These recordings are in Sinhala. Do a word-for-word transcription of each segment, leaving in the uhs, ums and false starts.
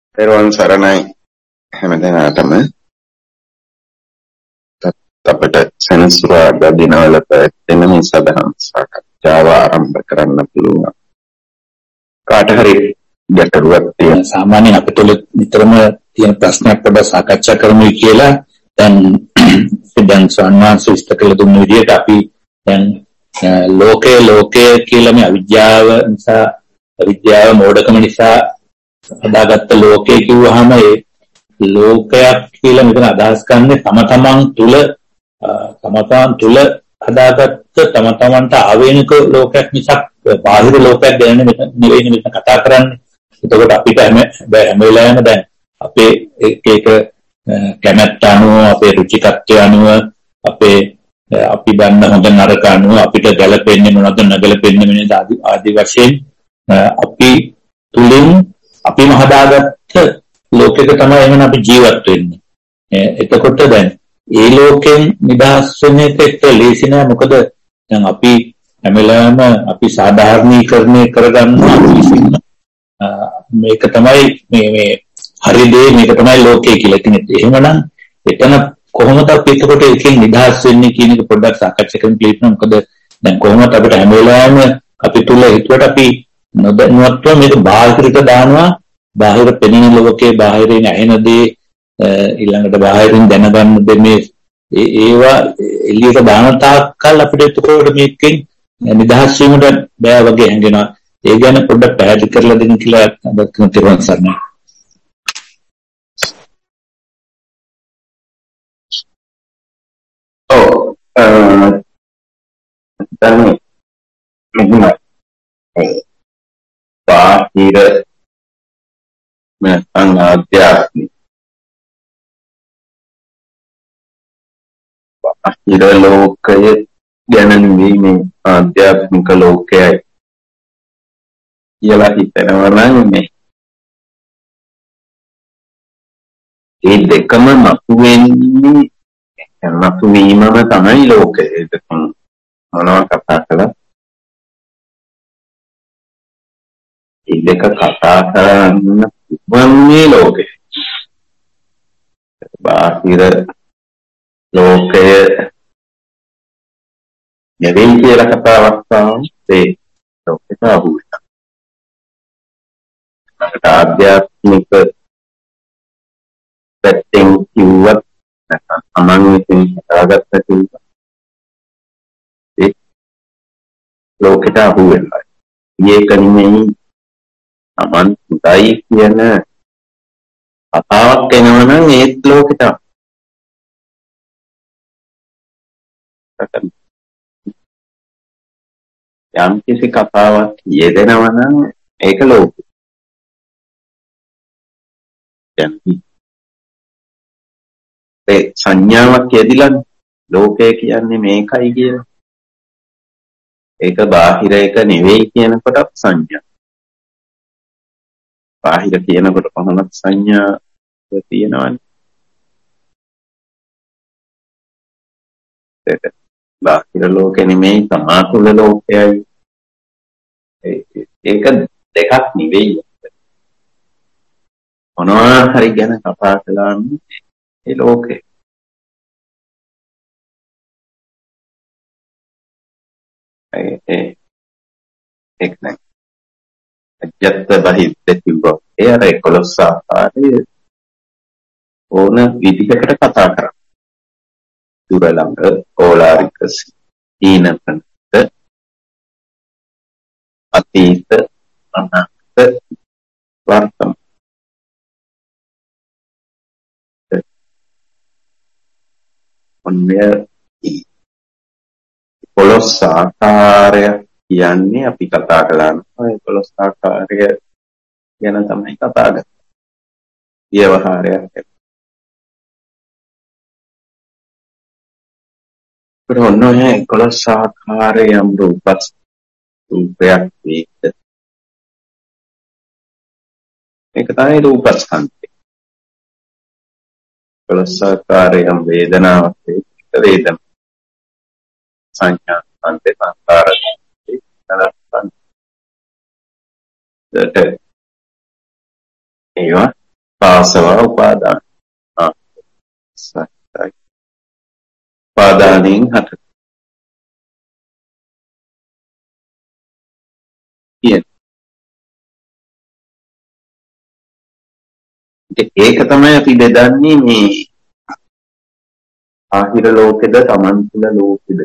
පෙරවන් සරණයි හැමදෙනාටම. අපට සෙනසුරාදා දිනවල පැවැත්වෙන මේ සදහම් සාකච්ඡාව ආරම්භ කරන්න පුළුවන්. කාට හරි ගැටලුවක් තියෙන සාමාන්‍යයෙන් අපිට නිතරම තියෙන ප්‍රශ්නයක් පොඩ්ඩක් සාකච්ඡා කරමු කියලා දැන් දැන් සම්මාන විස්තර කළ දුන්න විදිහට අපි දැන් ලෝකයේ ලෝකයේ කියලා මේ අවිද්‍යාව නිසා අවිද්‍යාව මෝඩකම නිසා හදාගත්ත ලෝකයේ කිව්වහම ඒ ලෝකයක් කියලා මෙතන අදහස් කරන්නේ තම තමන් තුල තම තමන් තුල හදාගත්ත තම තමන්ට ආවේනික ලෝකයක් මිසක් බාහිර ලෝකයක් ගැන නෙවෙයි මෙතන කතා කරන්නේ. එතකොට අපිට හැම හැම වෙලාවෙම දැන් අපේ එක එක කැමැත්ත අනුව අපේ රුචිකත්වය අනුව අපේ අපි දන්න හොඳ නරක අනුව අපිට ගැළපෙන්නේ මොනවද නැගැලපෙන්නේ මොනවද ආදී වශයෙන් අපි තුලින් අපිම හදාගත්ත ලෝකයක තමයි එහෙනම් අපි ජීවත් වෙන්නේ. එතකොට දැන් ඒ ලෝකෙන් නිදහස් වෙන එක ලේසි නෑ. මොකද දැන් අපි හැම වෙලාවෙම අපි සාධාරණීකරණය කරගන්නවා මේක තමයි මේ මේ හරි දේ මේක තමයි ලෝකය කියලා. ඉතින් එහෙමනම් එතන කොහොමද අපි එතකොට එකෙන් නිදහස් වෙන්නේ කියන එක පොඩ්ඩක් සාකච්ඡා කරන්න ප්ලීස්. මොකද දැන් කොහොමද අපිට හැම වෙලාවෙම අපි තුල හිතුවට අපි නොදැනුවත්ව මේක බාහිරට දානවා. බාහිර පෙනෙන ලෝකේ බාහිරින් ඇහෙන දේ ඊළඟට බාහිරින් දැනගන්න දේ මේ ඒවා එළියට දාන තාක්කල් අපිට එතකොට මේකෙන් නිදහස් වීමට බෑ වගේ හැඟෙනවා. ඒ ගැන පොඩ්ඩක් පැහැදිලි කරලා දෙන්න කියලා අදත් තිරුවන් සරණයි. ඔව් දැන් මෙන්න බාහිර නැත්නම් ආධ්‍යාත්මික බාහිර ලෝකය ගැන නෙවෙයි මේ ආධ්‍යාත්මික ලෝකයයි කියලා හිතනවා නම් මේ ඒ දෙකම මතුවෙන්නේ මතුවීමම තමයි ලෝකය. ඒක මොනවා කතා කළා ඒ දෙක කතා කරන්න වන්නේ ලෝකය. බාහිර ලෝකය නෙවෙයි කියලා කතාවක් තමයි ඒ ලෝකයට අහු වෙනවා. අපට ආධ්‍යාත්මික පැත්තෙන් කිව්වත් නැත්නම් අමන් විසින් හදාගත්ත කිව්වත් ඒ ලෝකයට අහු වෙනවා. ඒක නෙමෙයි අමන් උදයි කියන කතාවක් එනවනම් ඒත් ලෝකෙට යම් කිසි කතාවක් යෙදෙනවා නම් ඒක ලෝකෙ. දැන් ඒ සංඥාවක් යෙදිලා ලෝකය කියන්නේ මේකයි කියලා. ඒක බාහිර එක නෙවෙයි කියනකොට සංඥා. බාහිර කියනකොට කොහොමද සංඥා තියෙනවනේ. ඒක බාහිර ලෝකෙ නෙමෙයි තමා තුළ ලෝකයයි. ඒක දෙකක් නෙවෙයි. මොනවා හරි ගැන කතා කළාම ඒ ලෝකේ ඒ ඒ එක් නෑ අජත්ත බහිද්ද කිව්වා. ඒ අර එකොළොස් ආකාරයේ ඕන විදිහකට කතා කරා. දුර ළඟ ඕලාරික සීනපන්ත අතීත අනාගත වර්තමාන ඔන්නේ එකොළොස් ආකාරය කියන්නේ අපි කතා කරන්නේ එකොළොස් ආකාරය ගැන තමයි කතා කරන්නේ. ව්‍යවහාරයක්. pero no es එකොළොස් ආකාරයම් රූපස් රූපයක් වේද. ඒක තමයි රූපස්කන්ධය. එකොළොස් ආකාරයම් වේදනාවක් වේද වේදනා සංඥා සංතේ සංකාර ඒවා ආසවා උපාදාන සත්‍යයි උපාදානෙන් හට ඒක තමයි අපි බෙදන්නේ මේ ආහිර ලෝකෙද තමන් තුළ ලෝකෙද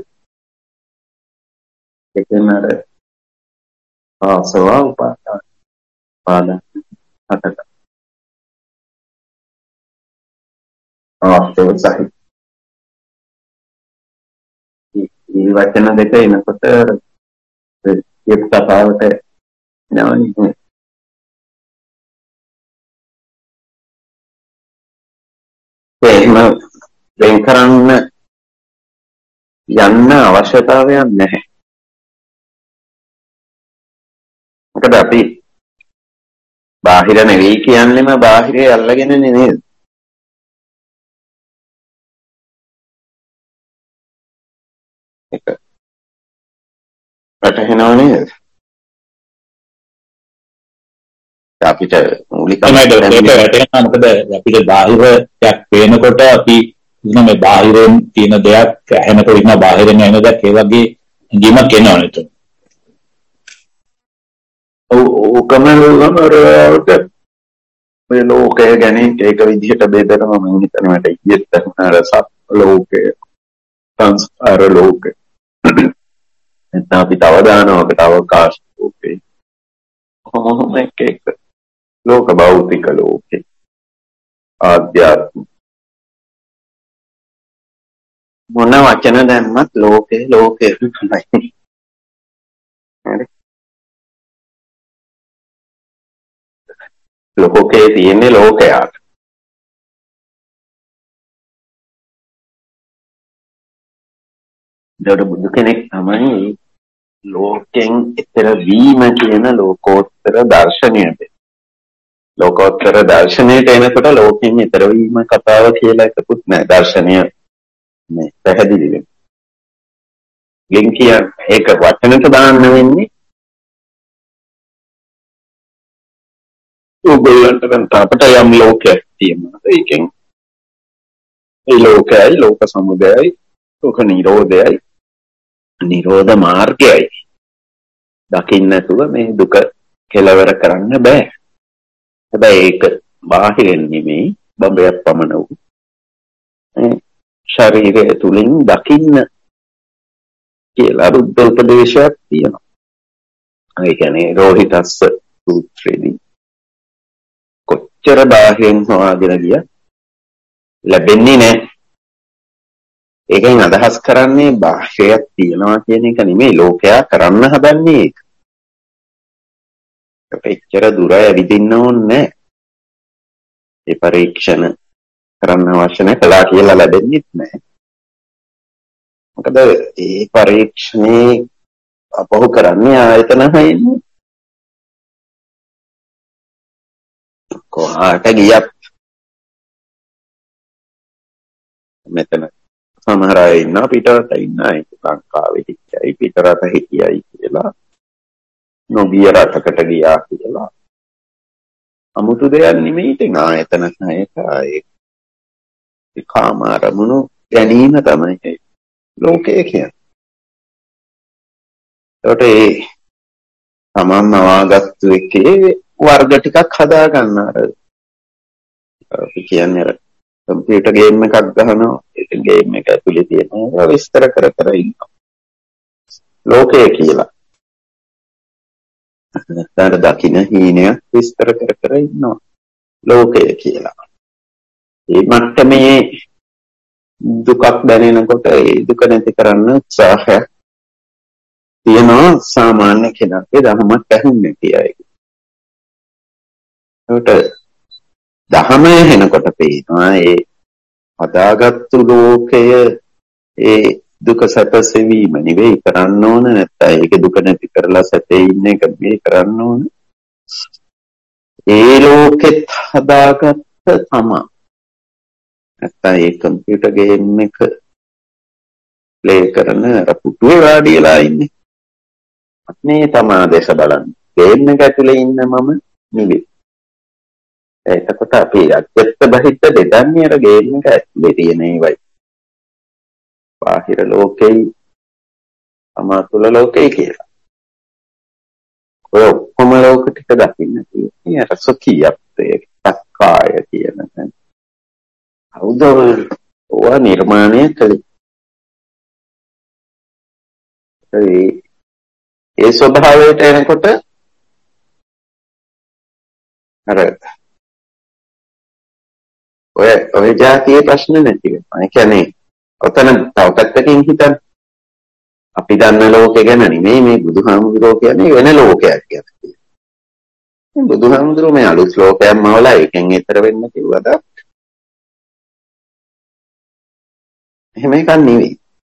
එකෙන් අර ආසවා උපාදාන උපාදාන හටක ආස්තව සහිත මේ වචන දෙක එනකොට ඒ කතාවට යනවා එහෙම වෙන් කරන්න යන්න අවශ්‍යතාවයක් නැහැ. මොකද අපි බාහිර නෙවෙයි කියන්නේම බාහිරේ අල්ලගෙනනේ නේද? ඒක වැටහෙනව නේද? අපිට මූලිකව වැටෙනවා මොකද අපිට බාහිරයක් පේනකොට අපි ඉන්න මේ බාහිරෙන් තියෙන දෙයක් ඇහෙනකොට ඉන්න බාහිරෙන් එන දෙයක් ඒ වගේ හැඟීමක් එනවා නේද? ඕකම නරකට මේ ලෝකය ගැන ඒක විදිහට බෙදනවා මම හිතනවා මට ඊයේත් අර සත් ලෝකය සංස්කාර ලෝකය නැත්නම් අපි තව දානවකට අවකාශ ලෝකේ කොහොම එක එක ලෝක භෞතික ලෝකේ ආධ්‍යාත්ම මොන වචන දැම්මත් ලෝකේ ලෝකේ තමයි හරි ලෝකේ තියෙන්නේ ලෝකයක් දඩ බුදු කෙනෙක් තමයි ලෝකෙන් ඈතර වීම කියන ලෝකෝත්තර දර්ශනයට ලෝකෝත්තර දර්ශනයට එනකොට ලෝකෙන් ඈතර වීම කතාව කියලා එකකුත් නැහැ දර්ශනය මේ පැහැදිලි වෙනවා. ගෙන් කියන්නේ ඒක වචනට දාන්න වෙන්නේ ඔයගොල්ලන්ට දැන් අපට යම් ලෝකයක් තියෙනවා. ඒකෙන් ඒ ලෝකයයි ලෝක සමුදයයි ලෝක නිරෝධයයි නිරෝධ මාර්ගයයි දකින්න නැතුව මේ දුක කෙලවර කරන්න බෑ. හැබැයි ඒක බාහිරින් නෙමෙයි බඹයක් පමණ වූ ශරීරය තුලින් දකින්න කියලා බුද්ධ උපදේශයක් තියෙනවා. ඒ කියන්නේ රෝහිතස්ස සූත්‍රයේදී කොච්චර බාහිරින් හොයාගෙන ගිය ලැබෙන්නේ නැහැ. ඒකෙන් අදහස් කරන්නේ බාහිරයක් තියනවා කියන එක නෙමෙයි ලෝකයා කරන්න හදන්නේ ඒක. එච්චර දුර ඇවිදින්න ඕනේ නැහැ. ඒ පරීක්ෂණ කරන්න අවශ්‍ය නැහැ කළා කියලා ලැබෙන්නේ නැහැ. මොකද ඒ පරීක්ෂණේ අපහු කරන්නේ ආයතන හයින්නේ. කොහාට ගියත් මෙතන සමහර අය ඉන්නවා පිටරට ඉන්න අය ලංකාවේ හිටියයි පිටරට හිටියයි කියලා නොගිය රටකට ගියා කියලා 아무තු දෙයක් නෙමෙයි ඉතින් ආයතන නැයක ඒ කාම අරමුණු ගැනීම තමයි ලෝකය කියන්නේ. ඒකට ඒ තමන්ම වාගත්තු එකේ වර්ග ටිකක් හදා ගන්න අර අපි කියන්නේ කම්පියුටර් ගේම් එකක් ගහනවා ඒක ගේම් එක ඇතුලේ තියෙන ඒවා විස්තර කර කර ඉන්නවා ලෝකය කියලා. නැත්නම් දකින්න හීනයක් විස්තර කර කර ඉන්නවා ලෝකය කියලා. ඒ මට්ටමේ දුකක් දැනෙනකොට ඒ දුක නැති කරන්න උත්සාහයක් තියෙනවා සාමාන්‍ය කෙනෙක්ගේ දහමක් ඇහුන්නේ කියයි. ඒකට දහම ඇහෙනකොට පේනවා ඒ හදාගත්තු ලෝකය ඒ දුක සැපසෙවීම නෙවෙයි කරන්න ඕන නැත්නම් ඒක දුක නැති කරලා සැපේ ඉන්න එක මේ කරන්න ඕන. ඒ ලෝකෙත් හදාගත්ත තමයි. නැත්නම් ඒ කම්පියුටර් ගේම් එක ප්ලේ කරන අර පුටුවේ වාඩිලා ඉන්නේ. මේ තමා දේශ බලන්න. ගේම් එක ඇතුලේ ඉන්න මම නෙවෙයි. එතකොට අපි අත්‍යත්ත බහිද්ද දෙදන්නේ අර ගේම් එක ඇතුලේ තියෙන ඒවයි. බාහිර ලෝකෙයි අමාතුල ලෝකෙයි කියලා. ඔය ඔක්කොම ලෝක ටික දකින්න තියෙන්නේ අර සොකියත්තේ සක්කාය කියන තැන. කවුද ඔය නිර්මාණය කළේ? ඒ ඒ ස්වභාවයට එනකොට අර ඔය ඔය જાතියේ ප්‍රශ්න නැති වෙනවා. ඒ කියන්නේ ඔතන තව පැත්තකින් හිතන්න. අපි දන්න ලෝකෙ ගැන නෙමෙයි මේ බුදුහාමුදුරුවෝ කියන්නේ වෙන ලෝකයක් කියන්නේ. මේ බුදුහාමුදුරුවෝ මේ අලුත් ලෝකයක් මවලා එකෙන් ඈතර වෙන්න කිව්වද? එහෙම එකක් නෙවෙයි.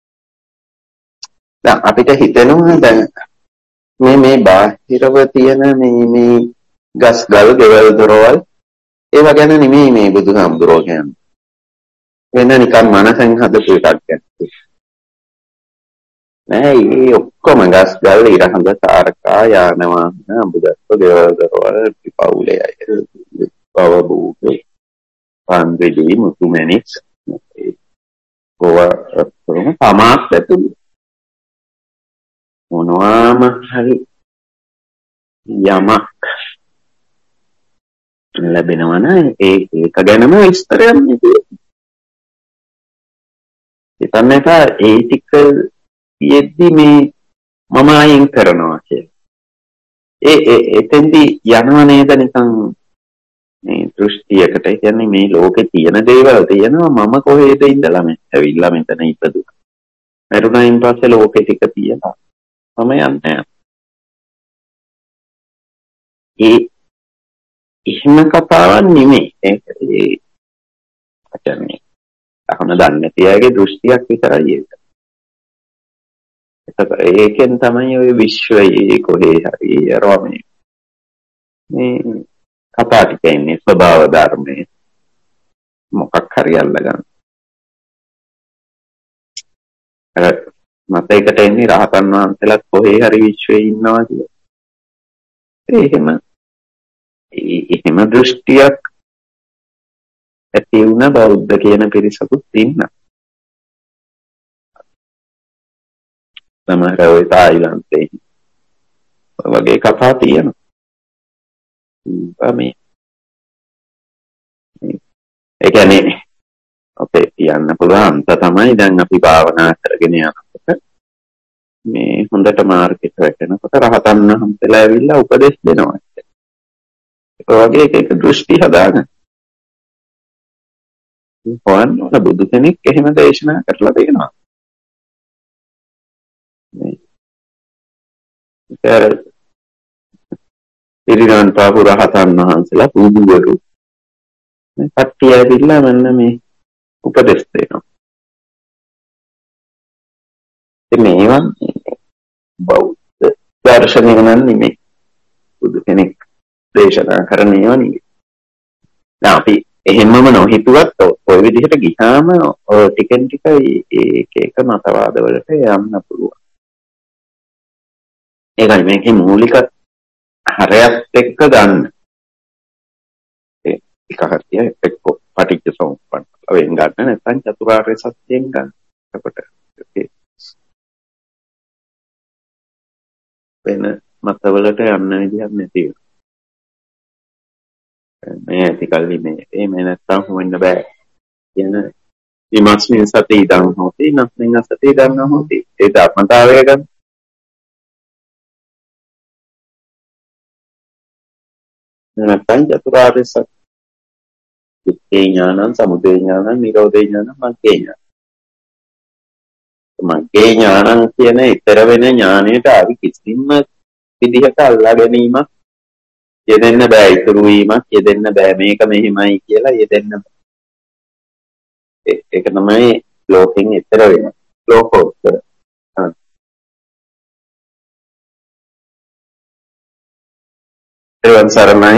දැන් අපිට හිතෙනවා දැන් මේ මේ බාහිරව තියෙන මේ මේ ගස් ගල් ගෙවල් දොරවල් ඒවා ගැන නෙමෙයි මේ බුදුහාමුදුරුවෝ කියන්නේ. වෙන නිකන් මනසෙන් හදපු එකක් ගැන. නෑ මේ ඔක්කොම ගස් ගල් ඉරහඳ තාරකා යාන වාහන අඹදස්ස ගෙවල් දොරවල් පිපවුලේ අය බව භූමි පන්විලි මුතුමැණික් ඕවා කොහොම සමාස් ඇතුළු මොනවාම හරි යමක් ලැබෙනවා නම් ඒ ඒක ගැනම විස්තරයක් නෙවෙයි. හිතන්න එපා ඒ ටික යෙද්දි මේ මම අයින් කරනවා කියලා. ඒ ඒ එතෙන්දී යනවා නේද නිකන් මේ දෘෂ්ටියකට. ඒ කියන්නේ මේ ලෝකේ තියෙන දේවල් තියෙනවා මම කොහෙද ඉඳලා මේ ඇවිල්ලා මෙතන ඉපදුණා. මරුණයින් පස්සේ ලෝකෙ ටික තියෙනවා. මම යන්නේ. ඒ එහෙම කතාවක් නෙමෙයි. ඒක ඒ කියන්නේ අහන දන්නේ තියාගේ දෘෂ්ටියක් විතරයි ඒක. ඒකෙන් තමයි ඔය විශ්වයේ කොහේ හරි රෝමේ මේ කතා ටික ඉන්නේ ස්වභාව ධර්මයේ මොකක් හරි අල්ලගන්න. අර මතයකට එන්නේ රහතන් වහන්සේලාත් කොහේ හරි විශ්වයේ ඉන්නවා කියලා. එහෙම එහෙම දෘෂ්ටියක් ඇති වුණ බෞද්ධ කියන පිරිසකුත් ඉන්නවා. සමහර ඔය තායිලන්තේ වගේ කතා තියෙනවා. මේ ඒ කියන්නේ අපේ කියන්න පුළුවන් අන්ත තමයි දැන් අපි භාවනා කරගෙන යනකොට මේ හොඳට මාර්ගෙට වැටෙනකොට රහතන් වහන්සේලා ඇවිල්ලා උපදෙස් දෙනවා. ඒ වගේ එක එක දෘෂ්ටි හදාගන්න. හොයන්න ඕන බුදු කෙනෙක් එහෙම දේශනා කරලා තියෙනවා. ඒ ඉරිදන් පාපු රහතන් වහන්සේලා බුදුවරු මේ කට්ටිය ඇවිල්ලා මෙන්න මේ උපදෙස් දෙනවා. මේවා බෞද්ධ දර්ශනය නෙමෙයි. බුදු කෙනෙක් දේශනා කරන ඒවා නෙමෙයි. දැන් අපි එහෙමම නොහිතුවත් ඔය විදිහට ගියාම ඔය ටිකෙන් ටික ඒක එක මතවාද වලට යන්න පුළුවන්. ඒකයි මේකේ මූලික හරයත් එක්ක ගන්න. ඒක හරිය එක්ක පටිච්ච සමුප්පන්න වෙන් ගන්න නැත්නම් චතුරාර්ය සත්‍යයෙන් ගන්න. එතකොට වෙන මතවලට යන්න විදිහක් නැති වෙනවා. මේ ඇතිකල්ලි මේ මේ නැත්තම් හොයන්න බෑ කියන විමර්ශන සති ඉදන් හොති නැත්නම් සති ඉදන් හොති ඒ ධර්මතාවය ගන්න. නැත්නම් චතුරාර්ය සත්‍ය දුක්ඛේ ඥානං සමුදය ඥානං නිරෝධේ ඥානං මග්ගේ ඥානං. මග්ගේ ඥානං කියන ඊතර වෙන ඥානයට අපි කිසිම විදිහක අල්ලා ගැනීමක් යෙදෙන්න බෑ. ඉතුරු වීමක් යෙදෙන්න බෑ. මේක මෙහිමයි කියලා යෙදෙන්න බෑ. ඒක තමයි ලෝකෙන් ඊතර වෙන ලෝකෝත්තර. එවන් සරණයි.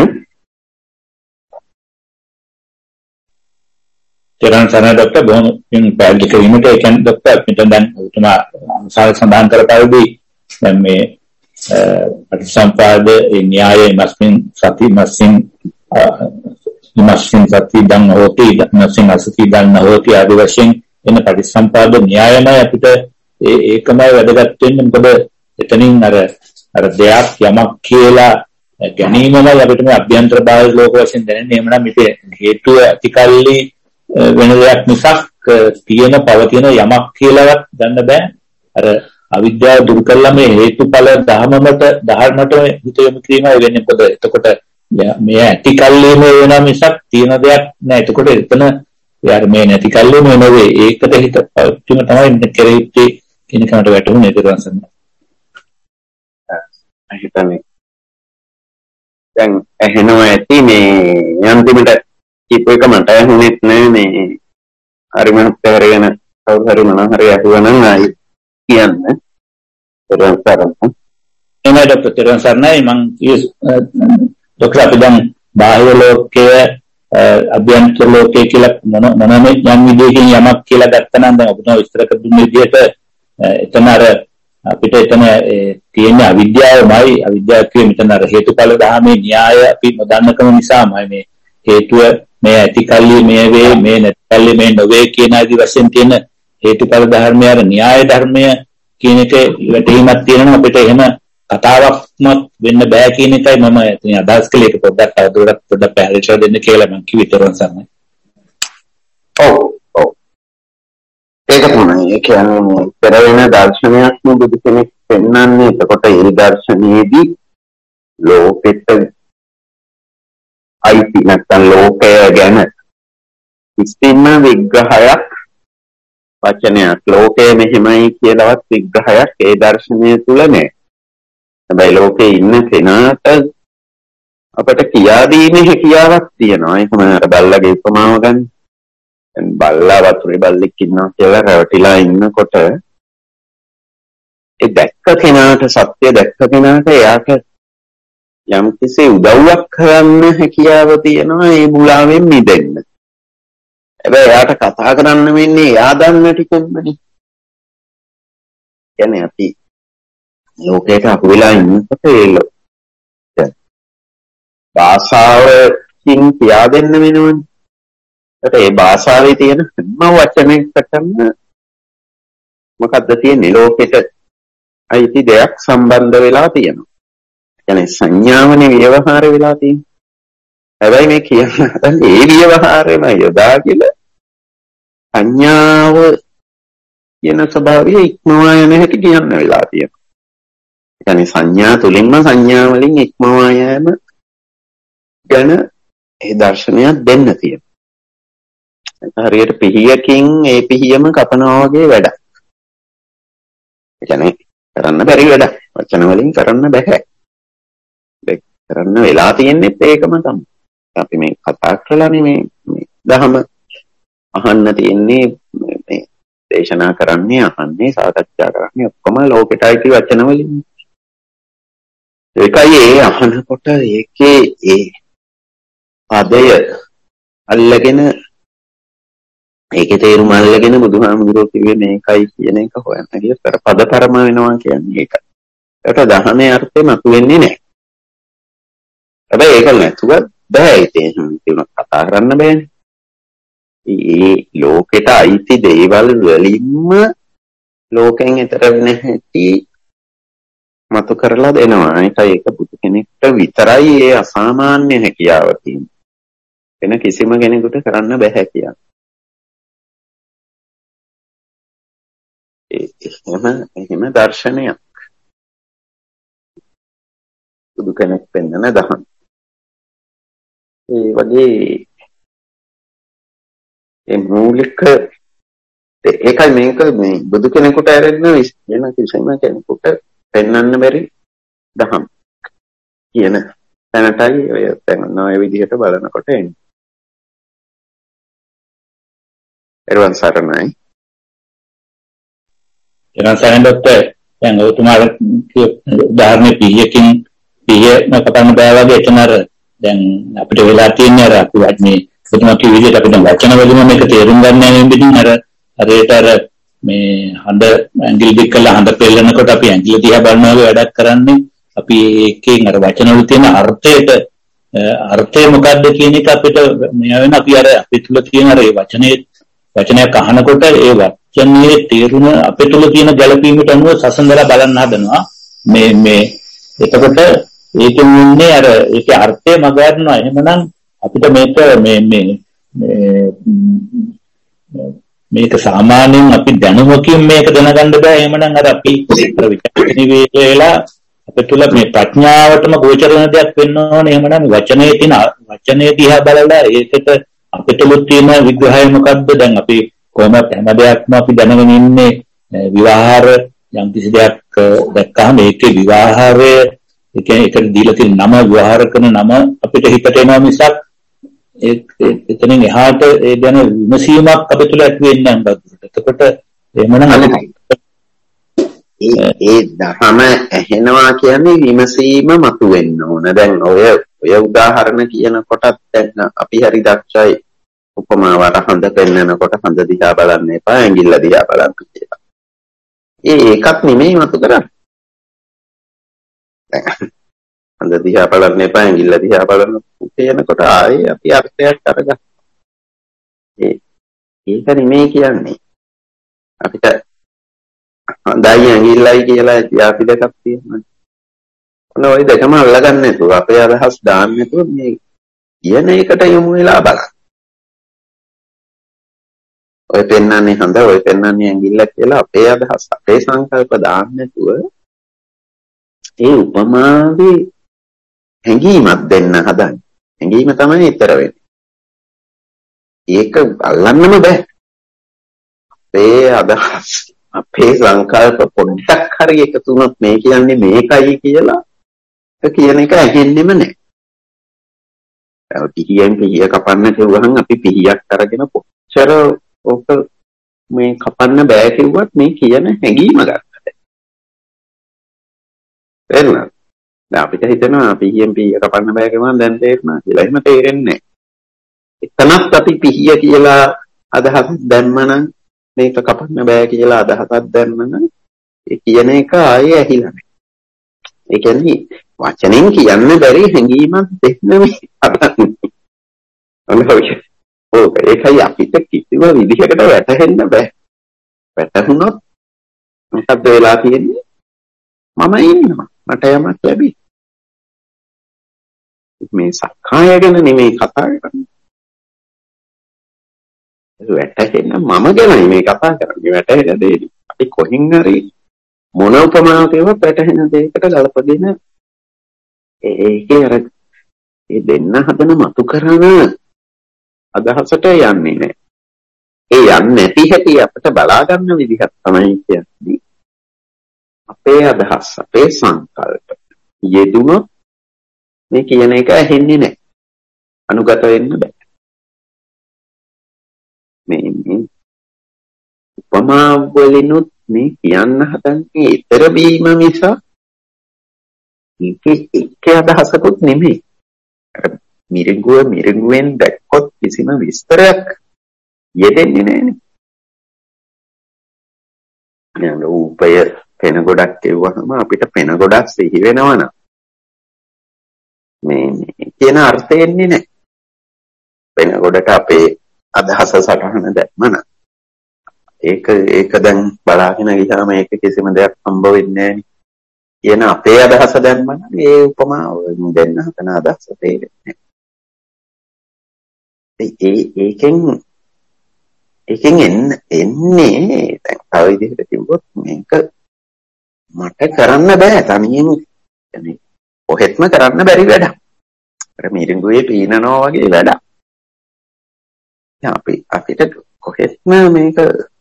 චරණ සරණ ડોક્ટર බොහොම පැහැදිලි කිරීමට ඒ කියන්නේ ડોક્ટર මෙතන දැන් උතුමා සාර සඳහන් කරපාවදී දැන් මේ පටිසම්පාද න්‍යාය මස්මින් සති මස්මින් ඉමස්සින් සති දන් හොති ඉමස්සින් අසති දන් හොති ආදී වශයෙන් එන පටිසම්පාද න්‍යායමයි අපිට ඒ ඒකමයි වැදගත් වෙන්නේ. මොකද එතනින් අර අර දෙයක් යමක් කියලා ගැනීමමයි අපිට මේ අභ්‍යන්තර බාහිර ලෝක වශයෙන් දැනෙන්නේ. එහෙමනම් මේක හේතුව ඇතිකල්ලි වෙන දෙයක් මිසක් තියෙන පවතින යමක් කියලාවත් ගන්න බෑ. අර අවිද්‍යාව දුරු කළා මේ හේතුඵල ධර්මමත ධර්මයට හිත යොමු කිරීමයි වෙන්නේ. මොකද එතකොට මේ ඇතිකල්ලිම වෙනා මිසක් තියෙන දෙයක් නෑ. එතකොට එතන යාර මේ නැතිකල්ලිම නෙවෙයි. ඒකට හිත පවතින තමයි කෙරෙන්නේ කියන කමට වැටුනේ ඒක රසන්න. හිතන්නේ දැන් එහෙනවා ඇති මේ යන්තිමට කීප එක මට ඇහුනෙත් නෑ මේ හරි මහත් කරගෙන කවුරු හරි මොනවා හරි අහුවනම් ආයි කියන්න පෙරවන් සරණ එමෙ ડોક્ટર පෙරවන් සරණයි මං ડોક્ટર අපි දැන් බාහිර ලෝකයේ අභ්‍යන්තර ලෝකයේ කියලා මොන මොනම යම් විදිහකින් යමක් කියලා ගත්තනම් දැන් ඔබතුමා විස්තර කර දුන්න විදිහට එතන අර අපිට එතන තියෙන අවිද්‍යාවමයි අවිද්‍යාව කියන්නේ මෙතන අර හේතුඵල ධර්මයේ න්‍යාය අපි නොදන්නකම නිසාමයි මේ හේතුව මේ ඇතිකල්ලි මේ වේ මේ නැතිකල්ලි මේ නොවේ කියන ආදි වශයෙන් තියෙන හේතුඵල ධර්මය අර න්‍යාය ධර්මය කියන එක වැටීමක් තියෙනවා අපිට එහෙම කතාවක්ම වෙන්න බෑ කියන එකයි මම එතන අදහස් කළේ. ඒක පොඩ්ඩක් තවදුරටත් පොඩ්ඩක් පැහැදිලි දෙන්න කියලා මම කිව්ව විතරක් සම්මයි. ඔව් ඔව් ඒක තමයි. ඒ කියන්නේ පෙර වෙන දර්ශනයක්ම බුදු කෙනෙක් පෙන්වන්නේ. එතකොට ඒ දර්ශනයේදී ලෝකෙට අයිති නැත්නම් ලෝකය ගැන කිසිම විග්‍රහයක් වචනයක් ලෝකය මෙහෙමයි කියලාවත් විග්‍රහයක් ඒ දර්ශනය තුල නැහැ. හැබැයි ලෝකේ ඉන්න කෙනාට අපිට කියා දීමේ හැකියාවක් තියෙනවා. ඒකම අර බල්ලගේ උපමාව ගන්න. දැන් බල්ලා වතුරේ බල්ලෙක් ඉන්නවා කියලා රැවටිලා ඉන්නකොට ඒ දැක්ක කෙනාට සත්‍ය දැක්ක කෙනාට එයාට යම් කිසි උදව්වක් කරන්න හැකියාව තියෙනවා ඒ මුලාවෙන් මිදෙන්න. හැබැයි එයාට කතා කරන්න වෙන්නේ එයා දන්න ටිකමනේ. කියන්නේ අපි ලෝකයට අහු වෙලා ඉන්නකොට ඒ භාෂාවකින් කියා දෙන්න වෙනවනේ. ඒකට ඒ භාෂාවේ තියෙන හැම වචනයකටම මොකද්ද තියෙන්නේ ලෝකෙට අයිති දෙයක් සම්බන්ධ වෙලා තියෙනවා. කියන්නේ සංඥාවනේ ව්‍යවහාර වෙලා තියෙන්නේ. හැබැයි මේ කියන්නේ ඒ ව්‍යවහාරෙම යොදාගෙන සංඥාව කියන ස්වභාවය ඉක්මවා යන හැටි කියන්න වෙලා තියෙනවා. ඒ කියන්නේ සංඥා තුලින්ම සංඥා වලින් ඉක්මවා යෑම ගැන ඒ දර්ශනයක් දෙන්න තියෙනවා. ඒක හරියට පිහියකින් ඒ පිහියම කපනවා වගේ වැඩක්. ඒ කියන්නේ කරන්න බැරි වැඩක්. වචන වලින් කරන්න බෑ. ඒක කරන්න වෙලා තියෙන්නේ ඒකම තමයි. අපි මේ කතා කරලානේ මේ මේ දහම අහන්න තියෙන්නේ මේ දේශනා කරන්නේ අහන්නේ සාකච්ඡා කරන්නේ ඔක්කොම ලෝකෙට අයිති වචන වලින්. ඒකයි ඒ අහනකොට ඒකේ ඒ පදය අල්ලගෙන ඒකේ තේරුම අල්ලගෙන බුදුහාමුදුරුවෝ කිව්වේ මේකයි කියන එක හොයන්න ගියොත් අර පදතරම වෙනවා කියන්නේ ඒකයි. ඒකට දහමේ අර්ථය මතුවෙන්නේ නැහැ. හැබැයි ඒක නැතුව බෑ ඉතින් ඒක කතා කරන්න බෑනේ. ඒ ලෝකෙට අයිති දේවල් වලින්ම ලෝකෙන් ඈතර වෙන හැටි මතු කරලා දෙනවා. ඒකයි ඒක බුදු කෙනෙක්ට විතරයි ඒ අසාමාන්‍ය හැකියාව තියෙන්නේ. වෙන කිසිම කෙනෙකුට කරන්න බෑ කියලා. එහෙම එහෙම දර්ශනයක් බුදු කෙනෙක් පෙන්වන දහම්. ඒ වගේ ඒ මූලික ඒකයි මේක මේ බුදු කෙනෙකුට ඇරෙන්න වෙන කිසිම කෙනෙකුට පෙන්වන්න බැරි දහම් කියන තැනටයි ඔය දැන් ඔය විදිහට බලනකොට එන්නේ. එරුවන් සරණයි. එරුවන් සරණයි ડોක්ටර්. දැන් ඔතුමාගේ උදාහරණෙ පියකින් පියම කපන්න බෑ වගේ එතන අර දැන් අපිට වෙලා තියෙන්නේ අර අපි මේ ඔතුමා කිව්ව විදිහට අපිට වචන වලින් මේක තේරුම් ගන්න නැහැ නෙමෙයි අර හරියට අර මේ හඳ ඇඟිලි දික් කරලා හඳ පෙන්නකොට අපි ඇඟිලි දිහා බලනවා වැඩක් කරන්නේ අපි ඒකෙන් අර වචන වල තියෙන අර්ථයට අර්ථය මොකක්ද කියන එක අපිට මේ වෙන අපි අර අපි තුල තියෙන අර ඒ වචනේ වචනයක් අහනකොට ඒ වචනේ තේරුම අපේ තුල තියෙන ගැළපීමට අනුව සසඳලා බලන්න හදනවා මේ මේ එතකොට ඒකෙන් ඉන්නේ අර ඒකේ අර්ථය මගහරිනවා එහෙමනම් අපිට මේක මේ මේ මේක සාමාන්‍යයෙන් අපි දැනුමකින් මේක දැනගන්න බෑ එහෙමනම් අර අපි විචක්ෂණී වේලා අපේ තුල මේ ප්‍රඥාවටම ගෝචර වෙන දෙයක් වෙන්න ඕනේ එහෙමනම් වචනේ තියෙන වචනේ දිහා බලලා ඒකට අපේ තුල තියෙන විග්‍රහය මොකද්ද දැන් අපි කොහොමද හැම දෙයක්ම අපි දැනගෙන ඉන්නේ විවාහාර යම් කිසි දෙයක් දැක්කම ඒකේ විවාහාරය ඒ කියන්නේ ඒකට දීලා තියෙන නම විවාහාර කරන නම අපිට හිතට එනවා මිසක් ඒ එතනින් එහාට ඒ ගැන විමසීමක් අපිට තුල ඇති වෙන්නේ නැහැ. එතකොට එහෙමනම් ඒ ඒ ධර්ම ඇහෙනවා කියන්නේ විමසීම මතුවෙන්න ඕන. දැන් ඔය ඔය උදාහරණ කියනකොටත් දැන් අපි හරි දක්ෂයි උපමාවට හඳ පෙන්නනකොට හඳ දිහා බලන්න එපා ඇඟිල්ල දිහා බලන්න කියලා. ඒ ඒකත් නෙමෙයි මතු කරන්නේ. හඳ දිහා බලන්න එපා ඇඟිල්ල දිහා බලන්න කියනකොට ආයේ අපි අර්ථයක් අරගන්න. ඒ ඒක නෙමෙයි කියන්නේ. අපිට හඳයි ඇඟිල්ලයි කියලා අපි දෙකක් තියෙනවා. ඔන්න ওই දෙකම අල්ලගන්න නැතුව අපේ අදහස් දාන්න නැතුව මේ කියන එකට යොමු වෙලා බලන්න. ඔය පෙන්නන්නේ හඳ ඔය පෙන්නන්නේ ඇඟිල්ල කියලා අපේ අදහස් අපේ සංකල්ප දාන්න නැතුව ඒ උපමාවේ හැඟීමක් දෙන්න හදන්නේ. හැඟීම තමයි ඊතර වෙන්නේ. ඒක අල්ලන්නම බෑ. අපේ අදහස් අපේ සංකල්ප පොඩ්ඩක් හරි එකතු වුණොත් මේ කියන්නේ මේකයි කියලා කියන එක ඇහෙන්නෙම නැහැ. ඒ පිහියෙන් පිහිය කපන්න කිව්වහම අපි පිහියක් අරගෙන කොච්චර ඕක මේ කපන්න බෑ කිව්වත් මේ කියන හැඟීම ගන්න බෑ. තේරුණාද? දැන් අපිට හිතෙනවා පිහියෙන් පිහිය කපන්න බෑ කියනවා දැන් තේරුණා කියලා. එහෙම තේරෙන්නේ නැහැ. එතනත් අපි පිහිය කියලා අදහස් දැම්මනම් මේක කපන්න බෑ කියලා අදහසක් දැම්මනම් ඒ කියන එක ආයේ ඇහිලා නැහැ. ඒ කියන්නේ වචනෙන් කියන්න බැරි හැඟීමක් දෙන්න මේ අදහන්නේ. අනිවාර්යයෙන් ඕක ඒකයි අපිට කිසිම විදිහකට වැටහෙන්න බෑ. වැටහුනොත් මොකද වෙලා තියෙන්නේ? මම ඉන්නවා. මට යමක් ලැබි. මේ සක්කාය ගැන නෙමෙයි කතා කරන්නේ. වැටහෙන්න මම ගැනයි මේ කතා කරන්නේ. වැටහෙන දේ අපි කොහින් හරි මොන උපමාවකවත් වැටහෙන දෙයකට ගලපගෙන ඒකේ අර ඒ දෙන්න හදන මතු කරන අදහසට යන්නේ නැහැ. ඒ යන්නේ නැති හැටි අපිට බලා ගන්න විදිහක් තමයි කියන්නේ. අපේ අදහස් අපේ සංකල්ප යෙදුනොත් මේ කියන එක ඇහෙන්නේ නැහැ. අනුගත වෙන්න බෑ. මේ මේ උපමා වලිනුත් මේ කියන්න හදන්නේ ඊතර බීම මිස ඒකේ එක්ක අදහසකුත් නෙමෙයි. මිරිඟුව මිරිඟුවෙන් දැක්කොත් කිසිම විස්තරයක් යෙදෙන්නේ නැහැනේ. නේද? උපය පෙන ගොඩක් කියවහම අපිට පෙන ගොඩක් සිහි වෙනවනම් මේ කියන අර්ථය එන්නේ නැහැ. පෙන ගොඩට අපේ අදහස සටහන දැම්මම ඒක ඒක දැන් බලාගෙන ගියාම ඒක කිසිම දෙයක් හම්බ වෙන්නේ නැහැ. කියන අපේ අදහස දැම්මම ඒ උපමාව දෙන්න හදන අදහස තේරෙන්නේ ඒ ඒකෙන් ඒකෙන් එන්නේ දැන් තව විදිහට කිව්වොත් මේක මට කරන්න බෑ තනියෙන් يعني කොහෙත්ම කරන්න බැරි වැඩක්. අර මිරිඟුවේ පීනනවා වගේ වැඩක්. අපි අපිට කොහෙත්ම මේක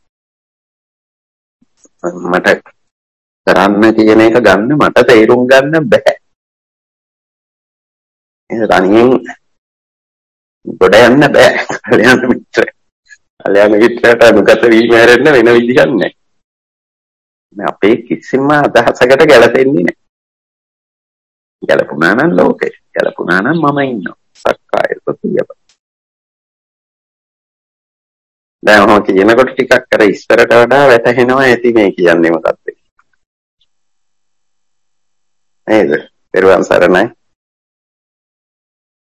මට කරන්න කියන එක ගන්න මට තේරුම් ගන්න බෑ. ඒ තනියෙන් ගොඩ යන්න බෑ. කල්‍යාණ මිත්‍ර. කල්‍යාණ මිත්‍රට අනුගත වීම හැරෙන්න වෙන විදිහක් නැහැ. මේ අපේ කිසිම අදහසකට ගැලපෙන්නේ නැහැ. ගැලපුණා නම් ලෝකේ. ගැලපුණා නම් මම ඉන්නවා. සක්කාය ප්‍රතියප. දැන් ඔහොම කියනකොට ටිකක් අර ඉස්සරට වඩා වැටහෙනවා ඇති මේ කියන්නේ මොකක්ද කියලා. නේද? පෙරවන් සරණයි.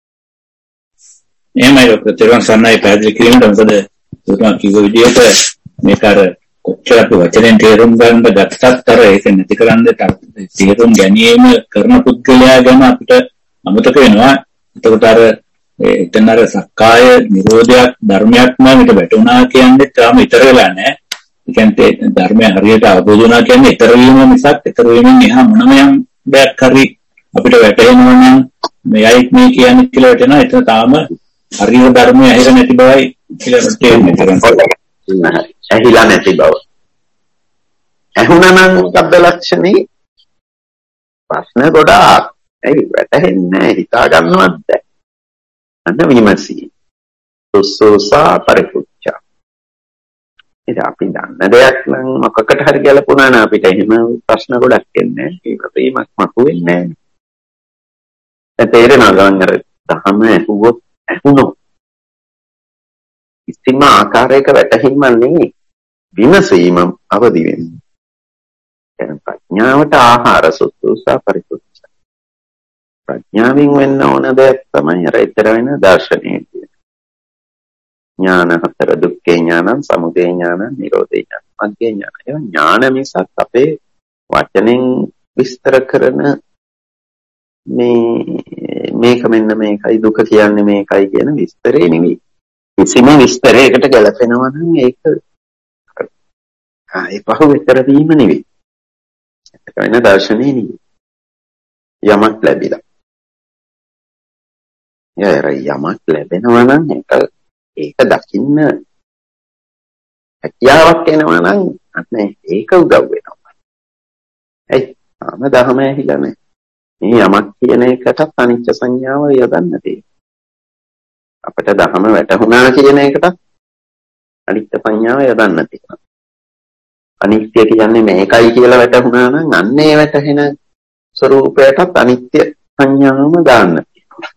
එහෙමයි ඔක තේරුම් ගන්නයි පැහැදිලි කිරීමට මොකද තුමා කිව්ව විදිහට මේක අර කොච්චර අපි වචනෙන් තේරුම් ගන්න ගත්තත් අර ඒක නැති කරන්න තේරුම් ගැනීම කරන පුද්ගලයා ගැන අපිට අමතක වෙනවා. එතකොට අර එතන අර සක්කාය නිරෝධයක් ධර්මයක්ම අපිට වැටුණා කියන්නේ තාම ඊතර වෙලා නැහැ. ඒ කියන්නේ ධර්මය හරියට අවබෝධ වුණා කියන්නේ ඊතර වීම මිසක් ඊතර වීමෙන් එහා මොනම යම් දෙයක් හරි අපිට වැටෙනවා නම් මෙයයි මේ කියන්නේ කියලා වැටෙනවා. ඒක තාම හරියට ධර්මය ඇහිලා නැති බවයි කියලා තේරෙන්නේ. ඇහිලා නැති බව. ඇහුණා නම් මොකක්ද ලක්ෂණේ? ප්‍රශ්න ගොඩාක්. ඒ වැටහෙන්නේ නැහැ, හිතා ගන්නවත් බැහැ. අන්න විමසී. සුසුසා පරිපුච්චා. ඉතින් අපි දන්න දෙයක් නම් මොකකට හරි ගැලපුණා නම් අපිට එහෙම ප්‍රශ්න ගොඩක් එන්නේ නැහැ. ඒක ප්‍රේමක් මතුවෙන්නේ නැහැ. ඒ තේරෙනවා ගන්නර දහම ඇහුවොත් ඇහුණොත් කිසිම ආකාරයක වැටහීමක් නෙමෙයි. විමසීම අවදි වෙන්නේ. දැන් ප්‍රඥාවට ආහාර සුසුසා පරිපුච්චා. ප්‍රඥාවෙන් වෙන්න ඕන දෙයක් තමයි අර ඊතර වෙන දර්ශනය කියන්නේ. ඥාන හතර දුක්ඛේ ඥානං, සමුදය ඥානං, නිරෝධේ ඥානං, මග්ගේ ඥානං. ඒවා ඥාන මිසක් අපේ වචනෙන් විස්තර කරන මේ මේක මෙන්න මේකයි දුක කියන්නේ මේකයි කියන විස්තරේ නෙවෙයි. කිසිම විස්තරයකට ගැලපෙනවා නම් ඒක ආ ඒ පහ විතර වීම නෙවෙයි. ඒක වෙන දර්ශනේ නෙවෙයි. යමක් ලැබිලා. යාර යමක් ලැබෙනවා නම් ඒක ඒක දකින්න හැකියාවක් එනවා නම් අනේ ඒක උදව් වෙනවා. ඒ ආම දහම ඇහිලා නැහැ. මේ යමක් කියන එකටත් අනිත්‍ය සංඥාව යොදන්න තියෙනවා. අපිට දහම වැටහුණා කියන එකට අනිත්‍ය සංඥාව යොදන්න තියෙනවා. අනිත්‍ය කියන්නේ මේකයි කියලා වැටහුණා නම් අන්න ඒ වැටහෙන ස්වરૂපයටත් අනිත්‍ය සංඥාවම දාන්න තියෙනවා.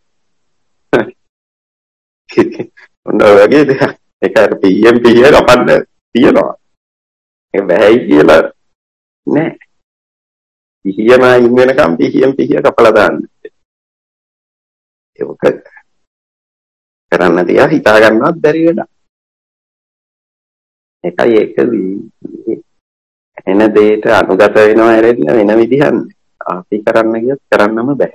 ඔන්න ඔයගේ දෙයක්. ඒක අර පීඑම් පීය කපන්න තියනවා. ඒක බෑයි කියලා නෑ. පිහියම ඉන්න වෙනකම් පිහියම් පිහිය කපලා දාන්න. ඒක කරන්න තියා හිතා ගන්නවත් බැරි වෙලා. ඒකයි ඒක එන දෙයට අනුගත වෙනවා හැරෙන්න වෙන විදිහක් නෑ. අපි කරන්න ගියත් කරන්නම බෑ.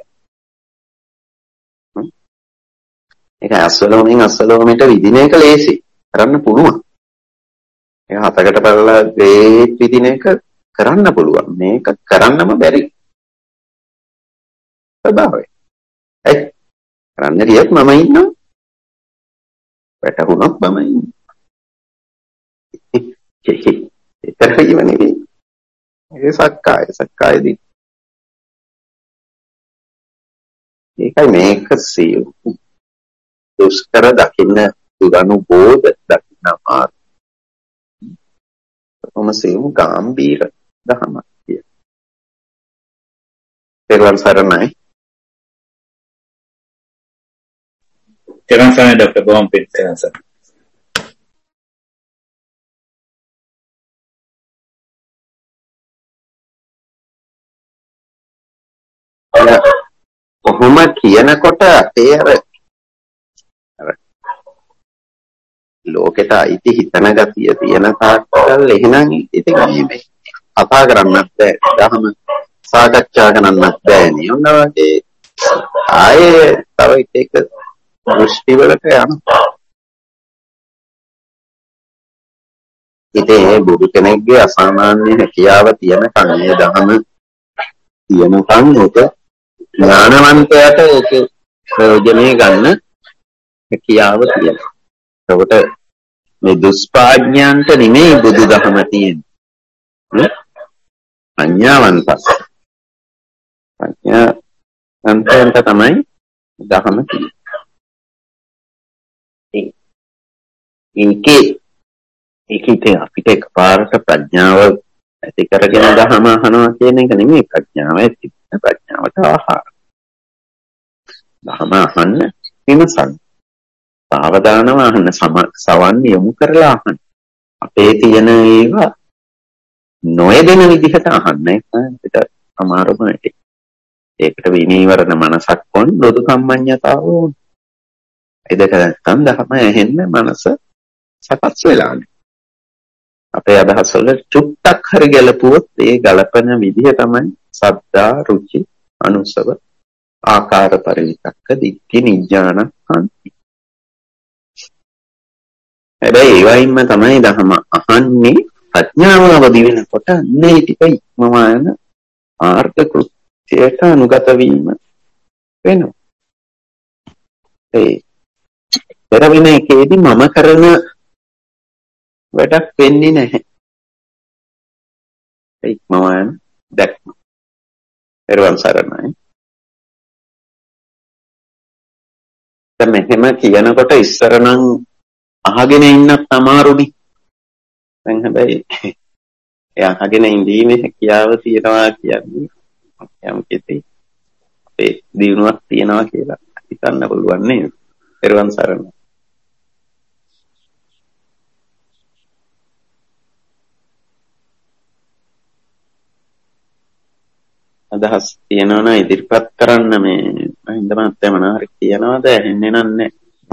ඒක අස්වලෝමෙන් අස්වලෝමෙට විදින එක ලේසි. කරන්න පුළුවන්. ඒක හතකට බලලා ඒ විදින එක කරන්න පුළුවන්. මේක කරන්නම බැරි. ස්වභාවය. ඒ කරන්න ගියත් මම ඉන්නවා. වැටුණොත් මම ඉන්නවා. ඒතරයිම නෙවෙයි. ඒ සක්කාය සක්කායදී. ඒකයි මේක සියු. දුෂ්කර දකින්න දුරණු බෝධ දකින්න මාර්ග. කොහොම සියු ගාම්භීර දහමක් කිය. පෙරවන් සරණයි. පෙරවන් සරණයි ડોક્ટર බොම් පිටසන් සර්. කොහොම කියනකොට අපේ අර ලෝකෙට අයිති හිතන ගතිය තියෙන තාක්කල් එහෙනම් ඉතින් මේ කතා කරන්නත් බෑ. දහම සාකච්ඡා කරන්නත් බෑනේ. ඔන්න වගේ ආයේ තව එක දෘෂ්ටි වලට යනවා. ඉතින් බුදු කෙනෙක්ගේ අසාමාන්‍ය හැකියාව තියෙන කන්නේ දහම තියෙන කන්නේක ඥානවන්තයාට ඒක ප්‍රයෝජනෙ ගන්න හැකියාව තියෙනවා. ඒකට මේ දුෂ්පාඥයන්ට නෙමෙයි බුදුදහම තියෙන්නේ. අඥාවන්ත. අඥාවන්තයන්ට තමයි දහම තියෙන්නේ. ඒකේ ඒකේ අපිට එකපාරට ප්‍රඥාව ඇති කරගෙන දහම අහනවා කියන එක නෙමෙයි ප්‍රඥාව ඇති. ප්‍රඥාවට ආහාර. දහම අහන්න විමසන්න. සාවධානව අහන්න, සවන් යොමු කරලා අහන්න. අපේ තියෙන ඒවා නොයදෙන විදිහට අහන්න. ඒක අමාරුම නැති. ඒකට විනීවරණ මනසක් වොන් දොදු සම්මඤ්ඤතාව ඕන. ඒ දෙක නැත්තම් ධර්ම ඇහෙන්නේ මනස සකස් වෙලානේ. අපේ අදහස් වල චුට්ටක් හරි ගැලපුවොත් ඒ ගලපන විදිහ තමයි සද්දා, රුචි, අනුසව, ආකාර පරිවිතක්ක, දික්ඛි, නිඥාන, කාන්ති. හැබැයි ඒ වයින්ම තමයි ධර්ම අහන්නේ ප්‍රඥාව අවදි වෙනකොට මේ ටික ඉක්මවාන ආර්ථ කෘත්‍යයට අනුගත වීම වෙනවා. ඒ පෙරවින එකේදී මම කරන වැඩක් වෙන්නේ නැහැ. ඉක්මවාන දැක්ම. පෙරවන් සරණයි. දැන් මෙහෙම කියනකොට ඉස්සර නම් අහගෙන ඉන්නත් අමාරුනේ. දැන් හැබැයි ඒ අහගෙන ඉඳීමේ හැකියාව තියනවා කියන්නේ යම් කිසි අපේ දිනුවක් තියනවා කියලා හිතන්න පුළුවන් නේද? පෙරවන් සරණයි. අදහස් තියනවා නම් ඉදිරිපත් කරන්න. මේ මහින්ද මහත්තයා මොනවා හරි කියනවාද? ඇහෙන්නේ නැහැ.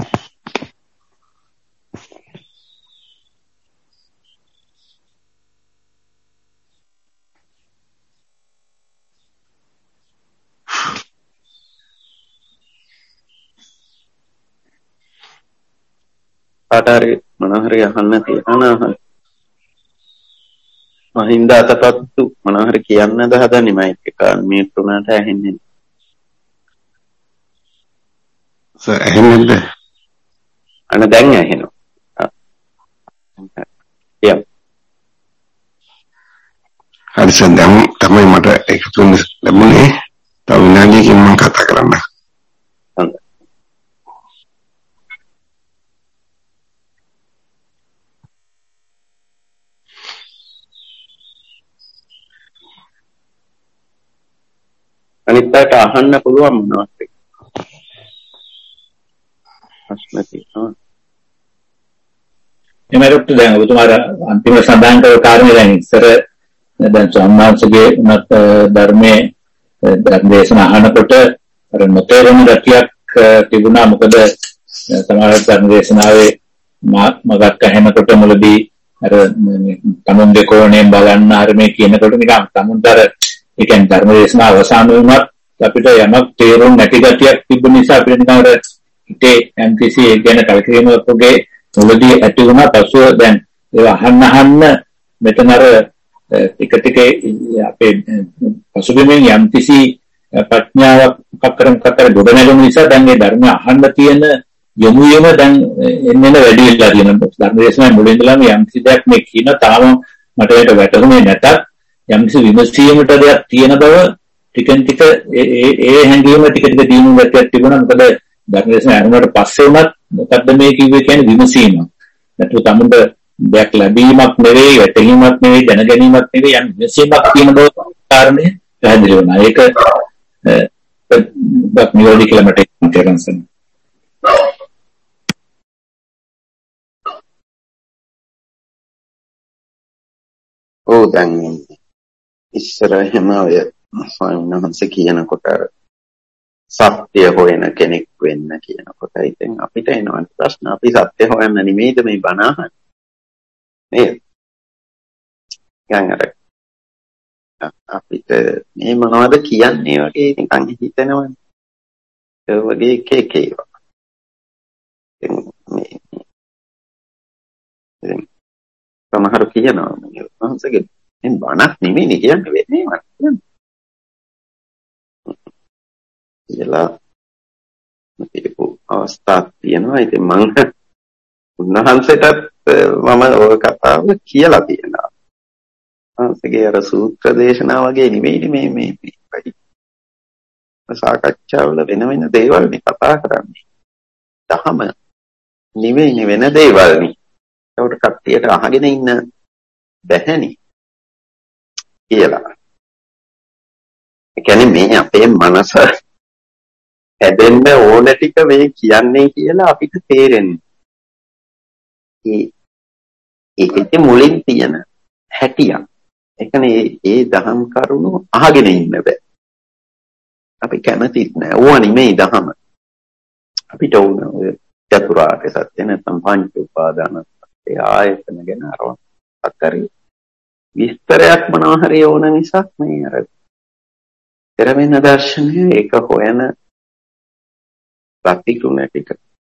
කාටරි මොනවා හරි අහන්න තියනවා නම් මහින්ද අතපත්තු මොනවා හරි කියන්නද හදන්නේ? මයික් එක අන්මියුට් වුණාට ඇහෙන්නේ නැහැ. සර් ඇහෙන්නේ නැද්ද? අන්න දැන් ඇහෙනවා. යම්. හරි සර් දැන් තමයි මට එකතු වෙන්න ලැබුණේ. තව විනාඩියකින් මම කතා කරන්න. හොඳයි. අනිත්ට අහන්න පුළුවන් මොනවද? ප්‍රශ්න තියෙනවා. එමෙරොත් දැන් ඔබතුමාලා අන්තිම සඳහන් කළ කාරණේ දැන් ඉස්සර දැන් සම්මාසගේ උනත් ධර්මයේ ධර්ම දේශනා අහනකොට අර නොතේරෙන ගැටියක් තිබුණා. මොකද සමහර ධර්ම දේශනාවේ මගක් අහනකොට මුලදී අර තමුන්ගේ කෝණයෙන් බලන්න අර මේ කියනකොට නිකන් තමුන්ට අර ඒ කියන්නේ ධර්ම දේශනා අවසන් වුණත් අපිට යමක් තේරුම් නැති ගැටියක් තිබුණ නිසා අපිට නිකන් අර හිතේ එම්කිසි ඒ කියන කල්කිරීමක් වගේ මුලදී ඇති වුණා. පසුව දැන් ඒ අහන්න අහන්න මෙතන අර ටික ටික අපේ පසුබිමින් යම්කිසි ප්‍රඥාවක් උපකරණ කතර ගොඩනැගෙන නිසා දැන් මේ ධර්ම අහන්න තියෙන යොමු වීම දැන් එන්න වැඩි වෙලා තියෙනවා. ධර්ම දේශනාවේ මුලින් ඉඳලාම යම්කිසි දෙයක් මේ කියන තාම මට ඒක වැටහුනේ නැතත් යම්කිසි විමසීමට දෙයක් තියෙන බව ටිකෙන් ටික ඒ ඒ හැඟීම ටික ටික දිනු ගැටියක් තිබුණා. මොකද ධර්ම දේශනාව අරමුණට පස්සේ වුණත් මොකද්ද මේ කිව්වේ කියන්නේ විමසීම. නැත්නම් තමුන්ට දෙයක් ලැබීමක් නෙවෙයි, වැටහීමක් නෙවෙයි, දැනගැනීමක් නෙවෙයි, යම් විමසීමක් තියෙන බව කාරණේ පැහැදිලි වුණා. ඒක බක් නිරෝධී කියලා මට තේරුම් ඔව් දැන් ඉස්සර එහෙම ඔය ස්වාමීන් වහන්සේ කියනකොට සත්‍ය හොයන කෙනෙක් වෙන්න කියනකොට ඉතින් අපිට එනවා ප්‍රශ්න. අපි සත්‍ය හොයන්න නෙමෙයිද මේ බණ අහන්නේ? නේද? ගංගාර අපිට මේ මොනවද කියන්නේ වගේ නිකන් හිතෙනවනේ. ඒ වගේ එක එක ඒවා. මේ සමහර කියනවා මේ වහන්සේගේ මේ බණක් නෙමෙයි කියන්නේ වෙන්නේ මට කියන්නේ. කියලා මේක අවස්ථාවක් තියෙනවා. ඉතින් මම උන්වහන්සේටත් මම ඔය කතාව කියලා තියෙනවා. උන්වහන්සේගේ අර සූත්‍ර දේශනා වගේ නෙමෙයි මේ මේ මේ සාකච්ඡාවල වෙන වෙන දේවල් නේ කතා කරන්නේ. දහම නෙමෙයි වෙන දේවල් නේ. ඒකට කට්ටියට අහගෙන ඉන්න බැහැනේ කියලා. ඒ කියන්නේ මේ අපේ මනස හැදෙන්න ඕන ටික මේ කියන්නේ කියලා අපිට තේරෙන්නේ. ඒ ඒකෙත් මුලින් තියෙන හැටියක්. ඒ කියන්නේ ඒ දහම් කරුණු අහගෙන ඉන්න බෑ. අපි කැමතිත් නෑ. ඕවා නෙමෙයි දහම. අපිට ඕන ඔය චතුරාර්ය සත්‍ය නැත්නම් පංච උපාදාන සත්‍ය ආයතන ගැන අරවත් හරි විස්තරයක් මොනවා හරි ඕන නිසා මේ අර පෙරවෙන දර්ශනය ඒක හොයන ප්‍රතිගුණ ටික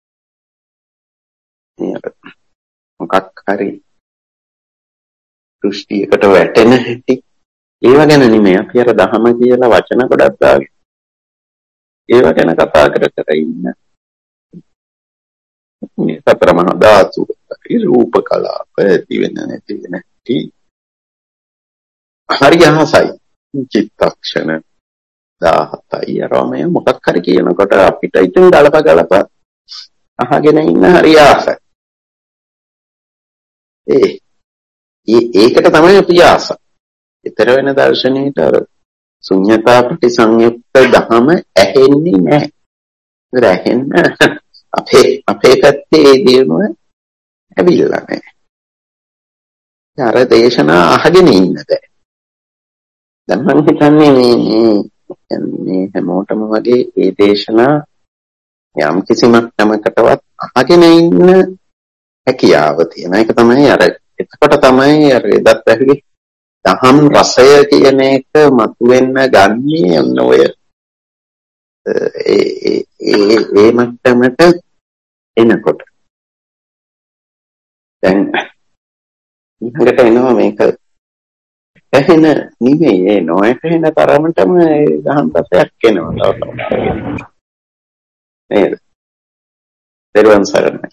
මේ අර මොකක් හරි දෘෂ්ටියකට වැටෙන හැටි ඒව ගැන නෙමෙයි අපි අර දහම කියලා වචන ගොඩක් දාගෙන ඒව ගැන කතා කර කර ඉන්න මේ සතර මහා ධාතු රූප කලාප දිවෙන නැති වෙන හැටි හරි අහසයි චිත්තක්ෂණ දහසයි අරමය මොකක් හරි කියනකොට අපිට ඉතින් ගලප ගලප අහගෙන ඉන්න හරි ආසයි ඒ ඒකට තමයි අපි ආස. ඊතර වෙන දර්ශනීයට අර ශුන්‍යතා ප්‍රතිසංයුක්ත දහම ඇහෙන්නේ නැහැ. ඒක ඇහෙන්න අපේ අපේ පැත්තේ ඒ දිනුව ඇවිල්ලා නැහැ. අර දේශනා අහගෙන ඉන්න බෑ. දැන් මම හිතන්නේ මේ මේ හැමෝටම වගේ ඒ දේශනා යම් කිසි මට්ටමකටවත් අහගෙන ඉන්න හැකියාව තියෙන එක තමයි අර එතකොට තමයි අර එදත් ඇහුවේ දහම් රසය කියන එක මතුවෙන්න ගන්නේ ඔන්න ඔය ඒ ඒ ඒ මට්ටමට එනකොට දැන් ඊළඟට එනවා මේක ඇහෙන නිමෙයි ඒ නොඇහෙන තරමටම ඒ දහම් රසයක් එනවා නේද? දරුවන් සරණයි.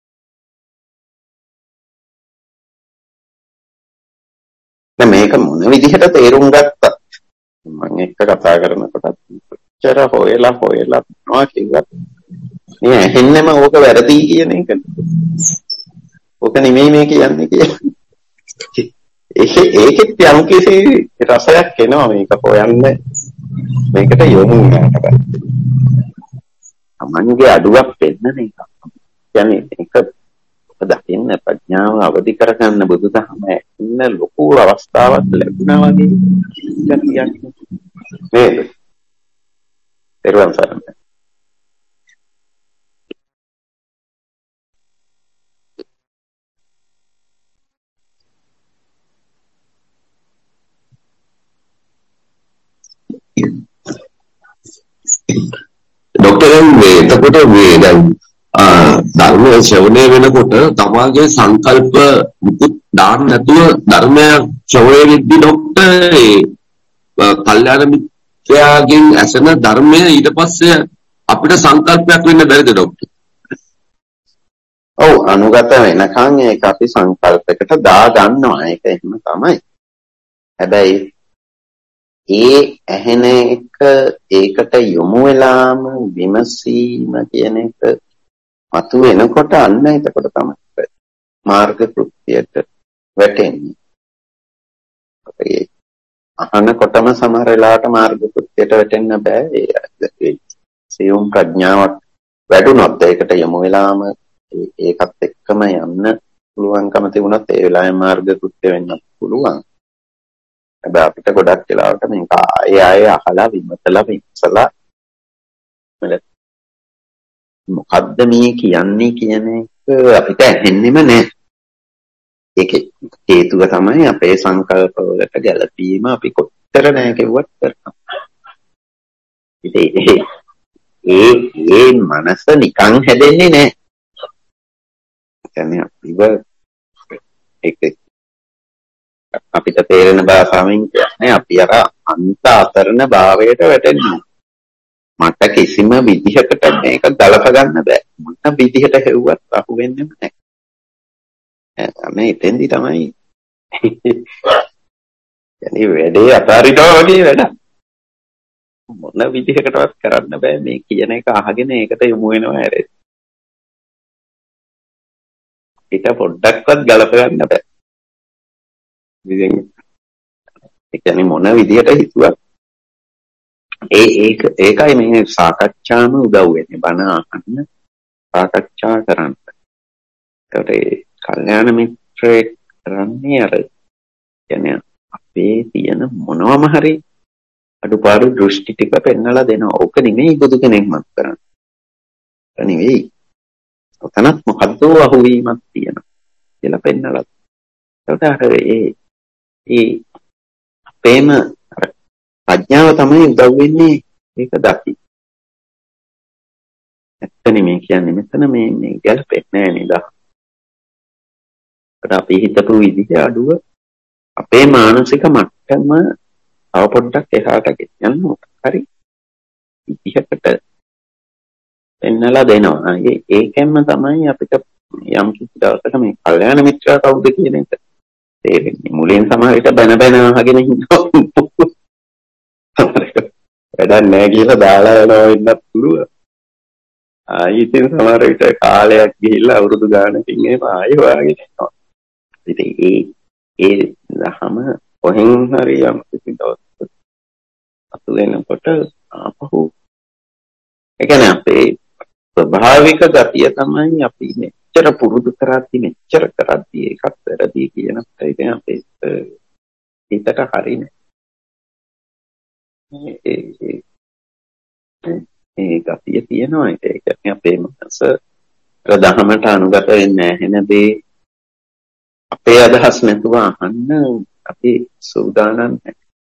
දැන් මේක මොන විදිහට තේරුම් ගත්තත් මම එක්ක කතා කරනකොට චර හොයලා හොයලා මොනවා කිව්වත් මේ ඇහෙන්නම ඕක වැරදි කියන එක. ඕක නෙමෙයි මේ කියන්නේ කියලා. ඒක ඒකෙත් යම් කිසි රසයක් එනවා මේක හොයන්න මේකට යොමු වුණාට පස්සේ. අමන්ගේ අඩුවක් වෙන්න එක. කියන්නේ මේක දකින්න ප්‍රඥාව අවදි කරගන්න බුදුදහම ඉන්න ලොකු අවස්ථාවක් ලැබුණා වගේ කියන්නේ නේද? පෙරවන් සරණයි. ડોક્ટર මේ එතකොට මේ දැන් ධර්ම ශ්‍රවණය වෙනකොට තමාගේ සංකල්ප මුකුත් දාන්න නැතුව ධර්මය ශ්‍රවණය වෙද්දී ડોක්ටර් ඒ කල්යාණ මිත්‍යාගෙන් ඇසෙන ධර්මය ඊට පස්සේ අපිට සංකල්පයක් වෙන්න බැරිද ડોක්ටර්? ඔව් අනුගත වෙනකන් ඒක අපි සංකල්පයකට දා ගන්නවා ඒක එහෙම තමයි. හැබැයි ඒ ඇහෙන එක ඒකට යොමු වෙලාම විමසීම කියන එක මතු වෙනකොට අන්න එතකොට තමයි මාර්ග කෘත්‍යයට වැටෙන්නේ. ඒ අහනකොටම සමහර වෙලාවට මාර්ග කෘත්‍යයට වැටෙන්න බෑ. ඒ සියුම් ප්‍රඥාවක් වැඩුණොත් ඒකට යොමු වෙලාම ඒකත් එක්කම යන්න පුළුවන්කම තිබුණත් ඒ වෙලාවේ මාර්ග කෘත්‍ය වෙන්න පුළුවන්. හැබැයි අපිට ගොඩක් වෙලාවට මේක ආයෙ ආයෙ අහලා විමසලා විමසලා මොකද්ද මේ කියන්නේ කියන එක අපිට ඇහෙන්නෙම නැහැ. ඒකේ හේතුව තමයි අපේ සංකල්පවලට ගැළපීම අපි කොච්චර නැහැ කිව්වත් කරනවා. ඉතින් ඒ ඒ මනස නිකන් හැදෙන්නේ නැහැ. කියන්නේ අපිව ඒක අපිට තේරෙන භාෂාවෙන් කියන්නේ අපි අර අන්ත අතරන භාවයට වැටෙනවා. මට කිසිම විදිහකට මේක ගලප ගන්න බෑ. මොන විදිහට හෙව්වත් අහු වෙන්නේ නැහැ. අනේ එතෙන්දි තමයි يعني වැඩේ අතාරිනවා වගේ වැඩ. මොන විදිහකටවත් කරන්න බෑ මේ කියන එක අහගෙන ඒකට යොමු වෙනවා හැරෙයි. ඒක පොඩ්ඩක්වත් ගලප ගන්න බෑ. ඉතින් ඒ කියන්නේ මොන විදිහට හිතුවත් ඒ ඒක ඒකයි මේ සාකච්ඡාම උදව් වෙන්නේ බණ අහන්න සාකච්ඡා කරන්න. ඒකට ඒ කල්යාණ මිත්‍රයෙක් කරන්නේ අර කියන්නේ අපේ තියෙන මොනවම හරි අඩුපාඩු දෘෂ්ටි ටික පෙන්නලා දෙනවා. ඕක නෙමෙයි බුදු කෙනෙක් මත් කරන්නේ. නෙවෙයි. ඔතනත් මොකද්ද අහුවීමක් තියෙනවා කියලා පෙන්නලා. ඒකට අර ඒ ඒ අපේම ප්‍රඥාව තමයි උදව් වෙන්නේ ඒක දකි. ඇත්තනේ මේ කියන්නේ මෙතන මේ මේ ගැලපෙන්නේ නැහැ නේද? ඒකට අපි හිතපු විදිහ අඩුව අපේ මානසික මට්ටම තව පොඩ්ඩක් එහාට ගෙනියන්න මොකක් හරි විදිහකට පෙන්නලා දෙනවා. ඒ ඒකෙන්ම තමයි අපිට යම් කිසි දවසක මේ කල්යාණ මිත්‍රා කවුද කියන එක තේරෙන්නේ. මුලින් සමහර විට බැන බැන අහගෙන ඉන්නවා. වැඩක් නැහැ කියලා දාලා යනවා වෙන්නත් පුළුවන්. ආයි ඉතින් සමහර විට කාලයක් ගිහිල්ලා අවුරුදු ගානකින් එහෙම ආයෙ වාගෙන යනවා. ඉතින් ඒ ඒ දහම කොහෙන් හරි යම් කිසි දවසක අතු වෙනකොට ආපහු ඒ කියන්නේ අපේ ස්වභාවික ගතිය තමයි අපි මෙච්චර පුරුදු කරද්දි මෙච්චර කරද්දි ඒකත් වැරදි කියන එක ඉතින් අපේ හිතට හරිනේ. ඒ ඒ ගතිය තියෙනවා. ඒ කියන්නේ අපේ මනස ප්‍රධානමට අනුගත වෙන්නේ නැහැ නේද? අපේ අදහස් නැතුව අහන්න අපි සූදානම් නැහැ.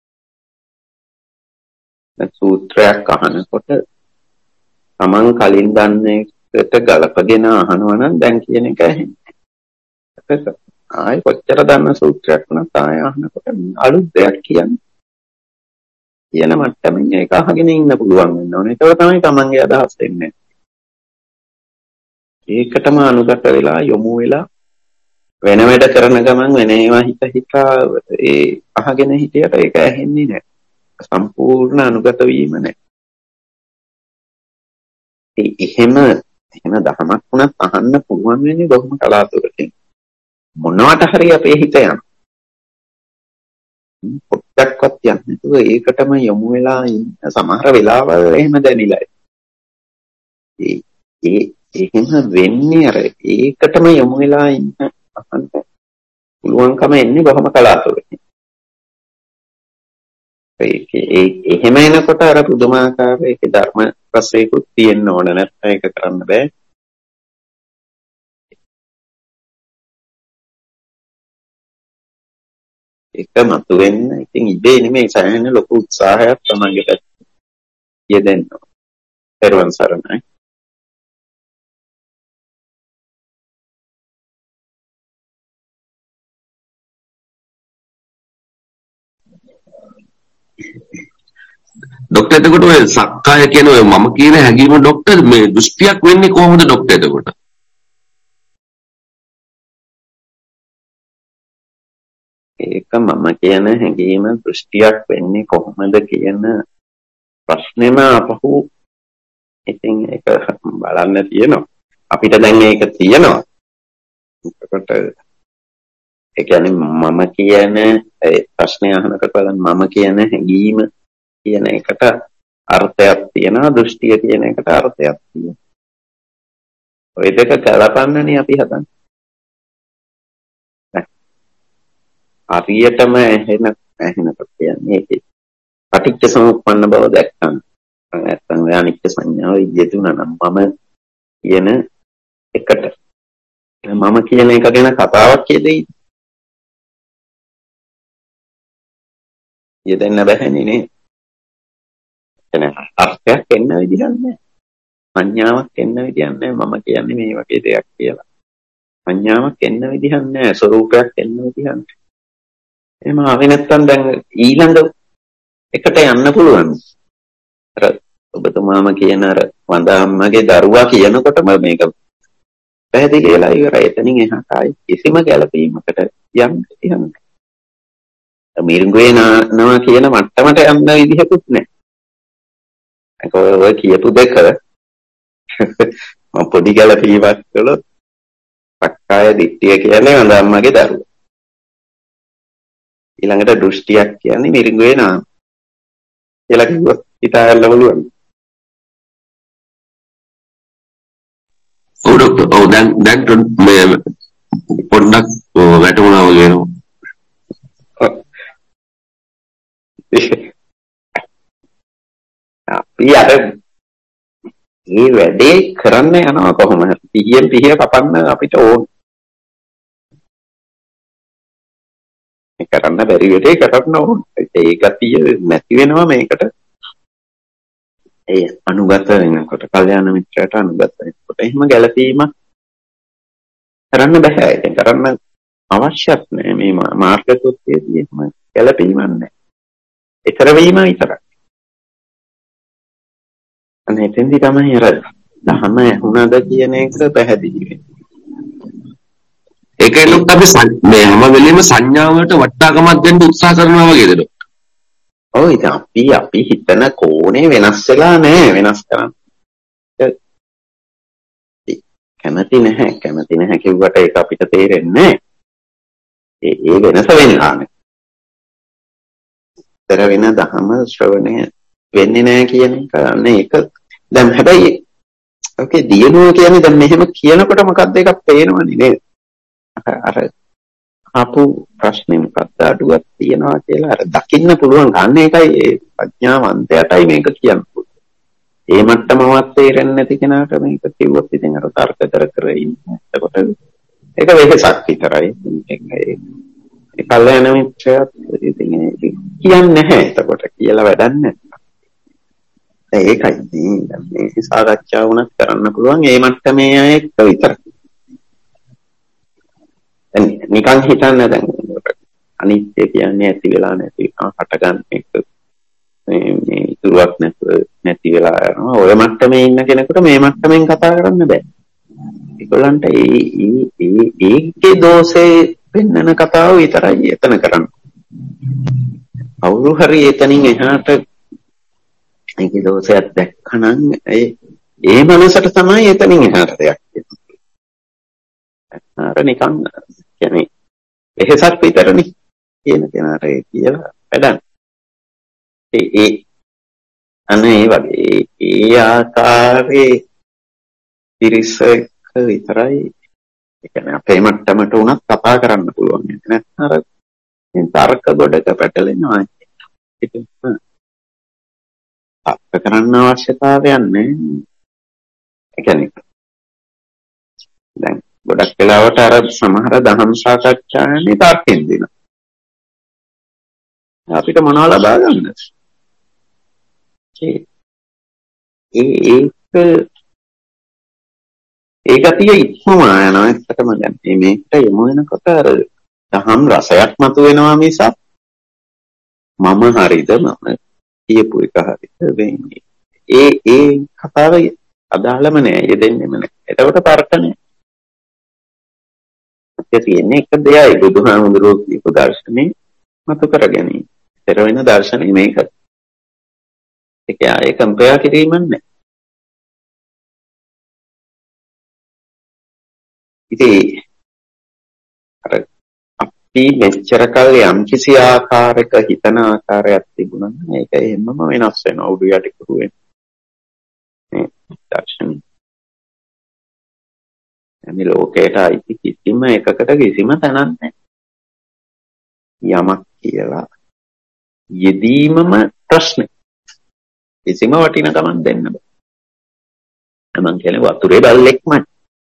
සූත්‍රයක් අහනකොට තමන් කලින් දන්නේ එකට ගලපගෙන අහනවා නම් දැන් කියන එක ඇහෙන්නේ. ආයෙ කොච්චර දන්න සූත්‍රයක් වුණත් ආයෙ අහනකොට අලුත් දෙයක් කියන්නේ. කියන මට්ටමින් ඒක අහගෙන ඉන්න පුළුවන් වෙන්න ඕනේ. ඒක තමයි තමන්ගේ අදහස් දෙන්නේ. ඒකටම අනුගත වෙලා යොමු වෙලා වෙන වැඩ කරන ගමන් වෙන ඒවා හිත හිතා ඒ අහගෙන හිටියට ඒක ඇහෙන්නේ නැහැ. සම්පූර්ණ අනුගත වීම නැහැ. ඒ එහෙම එහෙම දහමක් වුණත් අහන්න පුළුවන් වෙන්නේ බොහොම කලාතුරකින්. මොනවට හරි අපේ හිත යන. පොඩ්ඩක්වත් යන්නේ නැතුව ඒකටම යොමු වෙලා ඉන්න සමහර වෙලාවල් එහෙම දැනිලා. ඒ ඒ එහෙම වෙන්නේ අර ඒකටම යොමු වෙලා ඉන්න අහන්න පුළුවන්කම එන්නේ බොහොම කලාතුරකින්. ඒක ඒ එහෙම එනකොට අර පුදුමාකාර ඒකේ ධර්ම රසයකුත් තියෙන්න ඕන නැත්නම් ඒක කරන්න බෑ. ඒක මතුවෙන්න ඉතින් ඉබේ නෙමෙයි සෑහෙන ලොකු උත්සාහයක් තමන්ගේ පැත්තේ යෙදෙන්න ඕන. පෙරවන් සරණයි. ડોક્ટર එතකොට ඔය සක්කාය කියන ඔය මම කියන හැඟීම ડોක්ටර් මේ දෘෂ්ටියක් වෙන්නේ කොහොමද ડોක්ටර් එතකොට? ඒක මම කියන හැඟීම දෘෂ්ටියක් වෙන්නේ කොහොමද කියන ප්‍රශ්නේම අපහු ඉතින් ඒක බලන්න තියෙනවා. අපිට දැන් ඒක තියෙනවා. එතකොට ඒ කියන්නේ මම කියන ඒ ප්‍රශ්නේ අහනකොට බලන්න මම කියන හැඟීම කියන එකට අර්ථයක් තියෙනවා දෘෂ්ටිය කියන එකට අර්ථයක් තියෙනවා. ඔය දෙක කලපන්නනේ අපි හදන්නේ. හරියටම එහෙම එහෙනකොට කියන්නේ ඒකේ පටිච්ච සමුප්පන්න බව දැක්කම නැත්නම් ඔය අනිත්‍ය සංඥාව යෙදුණා නම් මම කියන එකට මම කියන එක ගැන කතාවක් කියදෙයි. යෙදෙන්න බැහැනේ නේ. එතන අර්ථයක් එන්න විදිහක් නැහැ. සංඥාවක් එන්න විදිහක් නැහැ. මම කියන්නේ මේ වගේ දෙයක් කියලා. සංඥාවක් එන්න විදිහක් නැහැ. ස්වરૂපයක් එන්න විදිහක් නැහැ. එහෙම ආවේ නැත්තම් දැන් ඊළඟ එකට යන්න පුළුවන්. අර ඔබතුමාම කියන අර වඳාම්මගේ දරුවා කියනකොටම මේක පැහැදිලි වෙලා ඉවරයි. එතනින් එහාට ආයි කිසිම ගැළපීමකට යන්න තියන්නේ. මිරිඟුවේ නානවා කියන මට්ටමට යන්න විදිහකුත් නැහැ. ඒක ඔය කියපු දෙක මම පොඩි ගැළපීමක් කළොත් සක්කාය දිට්ඨිය කියන්නේ වඳාම්මගේ දරුවා. ඊළඟට දෘෂ්ටියක් කියන්නේ මිරිඟුවේ නාම. කියලා කිව්වොත් හිතා ගන්න පුළුවන්. ඔව් ડોක්ටර් ඔව් දැන් දැන් මේ පොඩ්ඩක් වැටුණා වගේ නෝ. අපි අර මේ වැඩේ කරන්න යනවා කොහොමද? පිහියෙන් පිහිය කපන්න අපිට ඕන. මේ කරන්න බැරි වැඩේ කරන්න ඕන. ඒ ගතිය නැති වෙනවා මේකට. ඒ අනුගත වෙනකොට, කල්යාණ මිත්‍රයට අනුගත වෙනකොට එහෙම ගැළපීමක් කරන්න බෑ. ඒක කරන්න අවශ්‍යත් නෑ. මේ මාර්ග කෘත්‍යයේදී එහෙම ගැළපීමක් නෑ. ඊතර වීම විතරයි. අනේ එතෙන්දි තමයි අර දහම ඇහුණද කියන එක පැහැදිලි වෙන්නේ. ඒකයි ලොක් අපි මේ හැම වෙලෙම සංඥාවලට වටාකමක් දෙන්න උත්සාහ කරනවා වගේද ලොක්? ඔව් ඉතින් අපි අපි හිතන කෝණේ වෙනස් වෙලා නෑ වෙනස් කරන්න. කැමති නැහැ කැමති නැහැ කිව්වට ඒක අපිට තේරෙන්නේ නෑ. ඒ ඒ වෙනස වෙනවා නේ. තර වෙන දහම ශ්‍රවණය වෙන්නේ නැහැ කියන එක අනේ ඒක දැන් හැබැයි ඔකේ දියුණුව කියන්නේ දැන් මෙහෙම කියනකොට මොකක්ද එකක් පේනවනේ නේද අර ආපු ප්‍රශ්නේ මොකක්ද අඩුවක් තියනවා කියලා අර දකින්න පුළුවන් ගන්න එකයි ඒ ප්‍රඥාවන්තයටයි මේක කියන්නේ. ඒ මට්ටමවත් තේරෙන්නේ නැති කෙනාට මේක කිව්වොත් ඉතින් අර තර්ක කර කර ඉන්නේ. එතකොට ඒක වෙහසක් විතරයි. ඒ කල්යනා මිත්‍රයත් ඉතින් කියන්නේ නැහැ. එතකොට කියලා වැඩක් නැහැ. ඒකයි මේ සාකච්ඡාව උනත් කරන්න පුළුවන් ඒ මට්ටමේ අය එක්ක විතරයි. නිකන් හිතන්න දැන් අනිත්‍ය කියන්නේ ඇති වෙලා නැති හටගන්න එක මේ මේ ඉතුරුවක් නැතුව නැති වෙලා යනවා. ඔය මට්ටමේ ඉන්න කෙනෙකුට මේ මට්ටමින් කතා කරන්න බෑ. ඒගොල්ලන්ට ඒ ඒ ඒකේ දෝෂේ පෙන්නන කතාව විතරයි එතන කරන්නේ. කවුරු හරි එතනින් එහාට ඒකේ දෝෂයක් දැක්කනම් ඒ ඒ මනසට තමයි එතනින් එහාට දෙයක් තියෙන්නේ. අර නිකන් කියන්නේ එහෙසක් විතරනේ කියන කෙනාට ඒ කියලා වැඩක්. ඒ ඒ අනේ ඒ වගේ ඒ ආකාරයේ පිරිසක විතරයි ඒ කියන්නේ අපේ මට්ටමට උනත් කතා කරන්න පුළුවන්. නැත්නම් අර තර්ක ගොඩක පැටලෙනවා. ඒක තර්ක කරන්න අවශ්‍යතාවයක් නැහැ. ඒ කියන්නේ දැන් ගොඩක් වෙලාවට අර සමහර දහම් සාකච්ඡාන්නේ තර්කෙන් දෙනවා. අපිට මොනව ලබා ගන්නද? ඒ ඒක ඒ ගතිය ඉක්මවා යනවා. ඇත්තටම දැන් මේ මේකට යමු වෙනකොට අර දහම් රසයක් මතුවෙනවා මිසක් මම හරිද මම කියපු එක හරිද වෙන්නේ. ඒ ඒ කතාව අදාළම නෑ. යෙදෙන්නෙම නෑ. එතකොට තර්කනේ. ඒ තියෙන්නේ එක දෙයයි බුදුහාමුදුරුවෝ කියපු දර්ශනේ මතු කර ගැනීම. පෙර වෙන දර්ශනේ මේක. ඒක ආයේ කම්පයා කිරීමක් නෑ. ඉතින් අර අපි මෙච්චර කල් යම් කිසි ආකාරයක හිතන ආකාරයක් තිබුණා නම් ඒක එහෙමම වෙනස් වෙනවා උඩු යටි කුරු වෙනවා. දර්ශනේ. මේ ලෝකයට අයිති කිසිම එකකට කිසිම තැනක් නැහැ. යමක් කියලා යෙදීමම ප්‍රශ්නේ. කිසිම වටිනකමක් දෙන්න බෑ. මම කියන්නේ වතුරේ බල්ලෙක්මයි.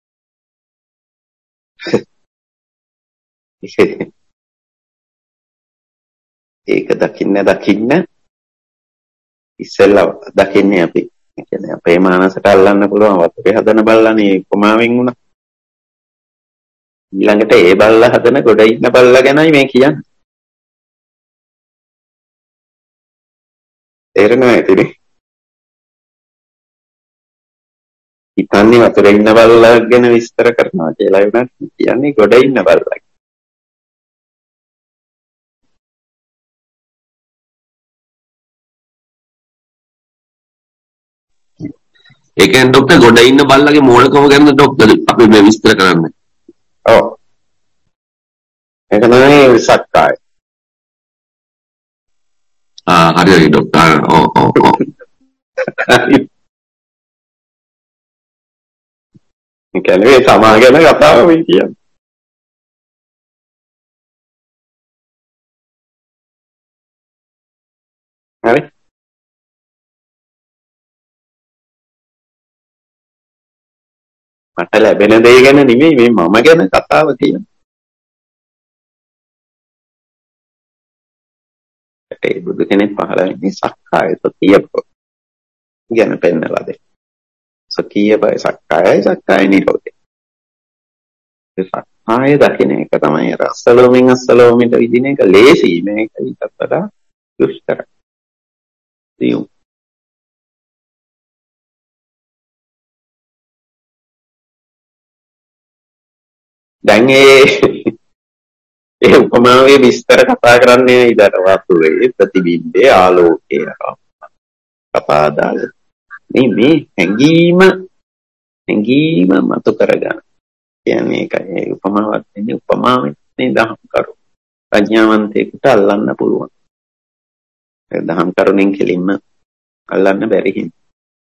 ඒක දකින්න දකින්න ඉස්සෙල්ලා දකින්නේ අපි. ඒ කියන්නේ අපේ මානසට අල්ලන්න පුළුවන් වතුරේ හදන බල්ලානේ උපමාවෙන් උනා. ඊළඟට ඒ බල්ලා හදන ගොඩ ඉන්න බල්ලා ගැනයි මේ කියන්නේ. තේරෙනවද ඉතින්? හිතන්නේ වතුරේ ඉන්න බල්ලා ගැන විස්තර කරනවා කියලා වුණත් කියන්නේ ගොඩ ඉන්න බල්ලා. ඒ කියන්නේ ડોක්ටර් ගොඩ ඉන්න බල්ලගේ මෝඩකම ගැන ડોක්ටර් අපි මේ විස්තර කරන්නේ. ඔව්. ඒක තමයි සක්කාය. ආ හරි හරි ડોක්ටර්. ඔව් ඔව් ඔව්. ඒ කියන්නේ සමාගම කතාව මේ කියන්නේ. හරි. මට ලැබෙන දේ ගැන නෙමෙයි මේ මම ගැන කතාව තියෙන්නේ. ඒ බුදු කෙනෙක් පහළ වෙන්නේ සක්කාය සතිය ගැන පෙන්නලා දෙන්න. සතිය බය සක්කායයි සක්කාය නිරෝධය. ඒ සක්කාය දකින්න එක තමයි අසලෝමින් අසලෝමිට විදින එක ලේසි, මේක ඊටත් වඩා දුෂ්කරයි. දියුම් දැන් ඒ ඒ උපමාවේ විස්තර කතා කරන්නේ ඊට වතුරේ ප්‍රතිබිම්බේ ආලෝකය කතා දාලා මේ මේ හැඟීම හැඟීම මතු කරගන්න කියන්නේ ඒකයි උපමාවක් දෙන්නේ උපමාවෙන් මේ දහම් කරු ප්‍රඥාවන්තයෙකුට අල්ලන්න පුළුවන් ඒ දහම් කරුණෙන් කෙලින්ම අල්ලන්න බැරි හින්දා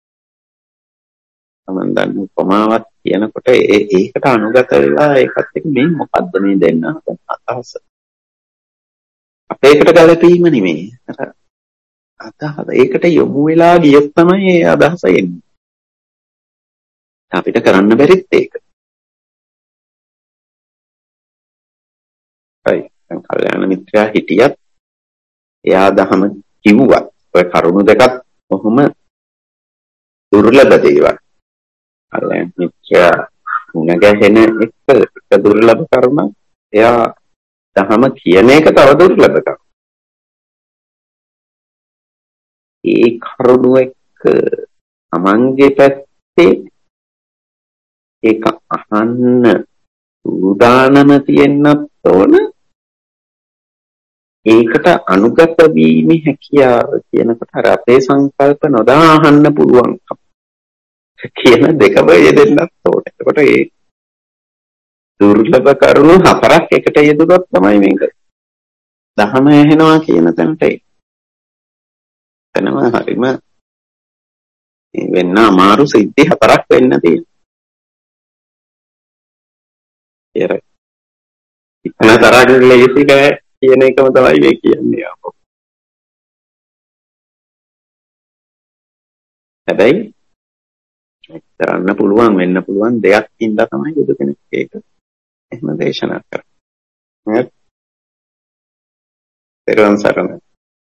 මම දන්නේ උපමාවක් කියනකොට ඒ ඒකට අනුගත වෙලා ඒකත් එක්ක මේ මොකද්ද මේ දෙන්න අදහස අපේකට ගැලපීම නෙමෙයි අර අදහස ඒකට යොමු වෙලා ගියොත් තමයි ඒ අදහස එන්නේ අපිට කරන්න බැරිත් ඒක හරි දැන් කල්යාණ මිත්‍රයා හිටියත් එයා දහම කිව්වත් ඔය කරුණු දෙකත් කොහොම දුර්ලභ දේවල් කල්යාණ මිත්‍රයා මුණ ගැහෙන එක එක දුර්ලභ කරුණ එයා දහම කියන එක තව දුර්ලභ කරුණ ඒ කරුණු එක්ක අමංගේ පැත්තේ ඒක අහන්න උදානම තියෙන්නත් ඕන ඒකට අනුගත වීමේ හැකියාව කියනකොට අර අපේ සංකල්ප නොදා අහන්න පුළුවන් කියන දෙකම යෙදෙන්නත් ඕන. එතකොට ඒ දුර්ලභ කරුණු හතරක් එකට යෙදුනොත් තමයි මේක දහම ඇහෙනවා කියන තැනට එනවා හරිම වෙන්න අමාරු සිද්ධි හතරක් වෙන්න තියෙනවා. ඒර ඉතන තරග ලේසි නෑ කියන එකම තමයි මේ කියන්නේ අපෝ. හැබැයි කරන්න පුළුවන් වෙන්න පුළුවන් දෙයක් ඉඳලා තමයි බුදු කෙනෙක් ඒක එහෙම දේශනා කරන්නේ. හරි. පෙරවන් සරණ.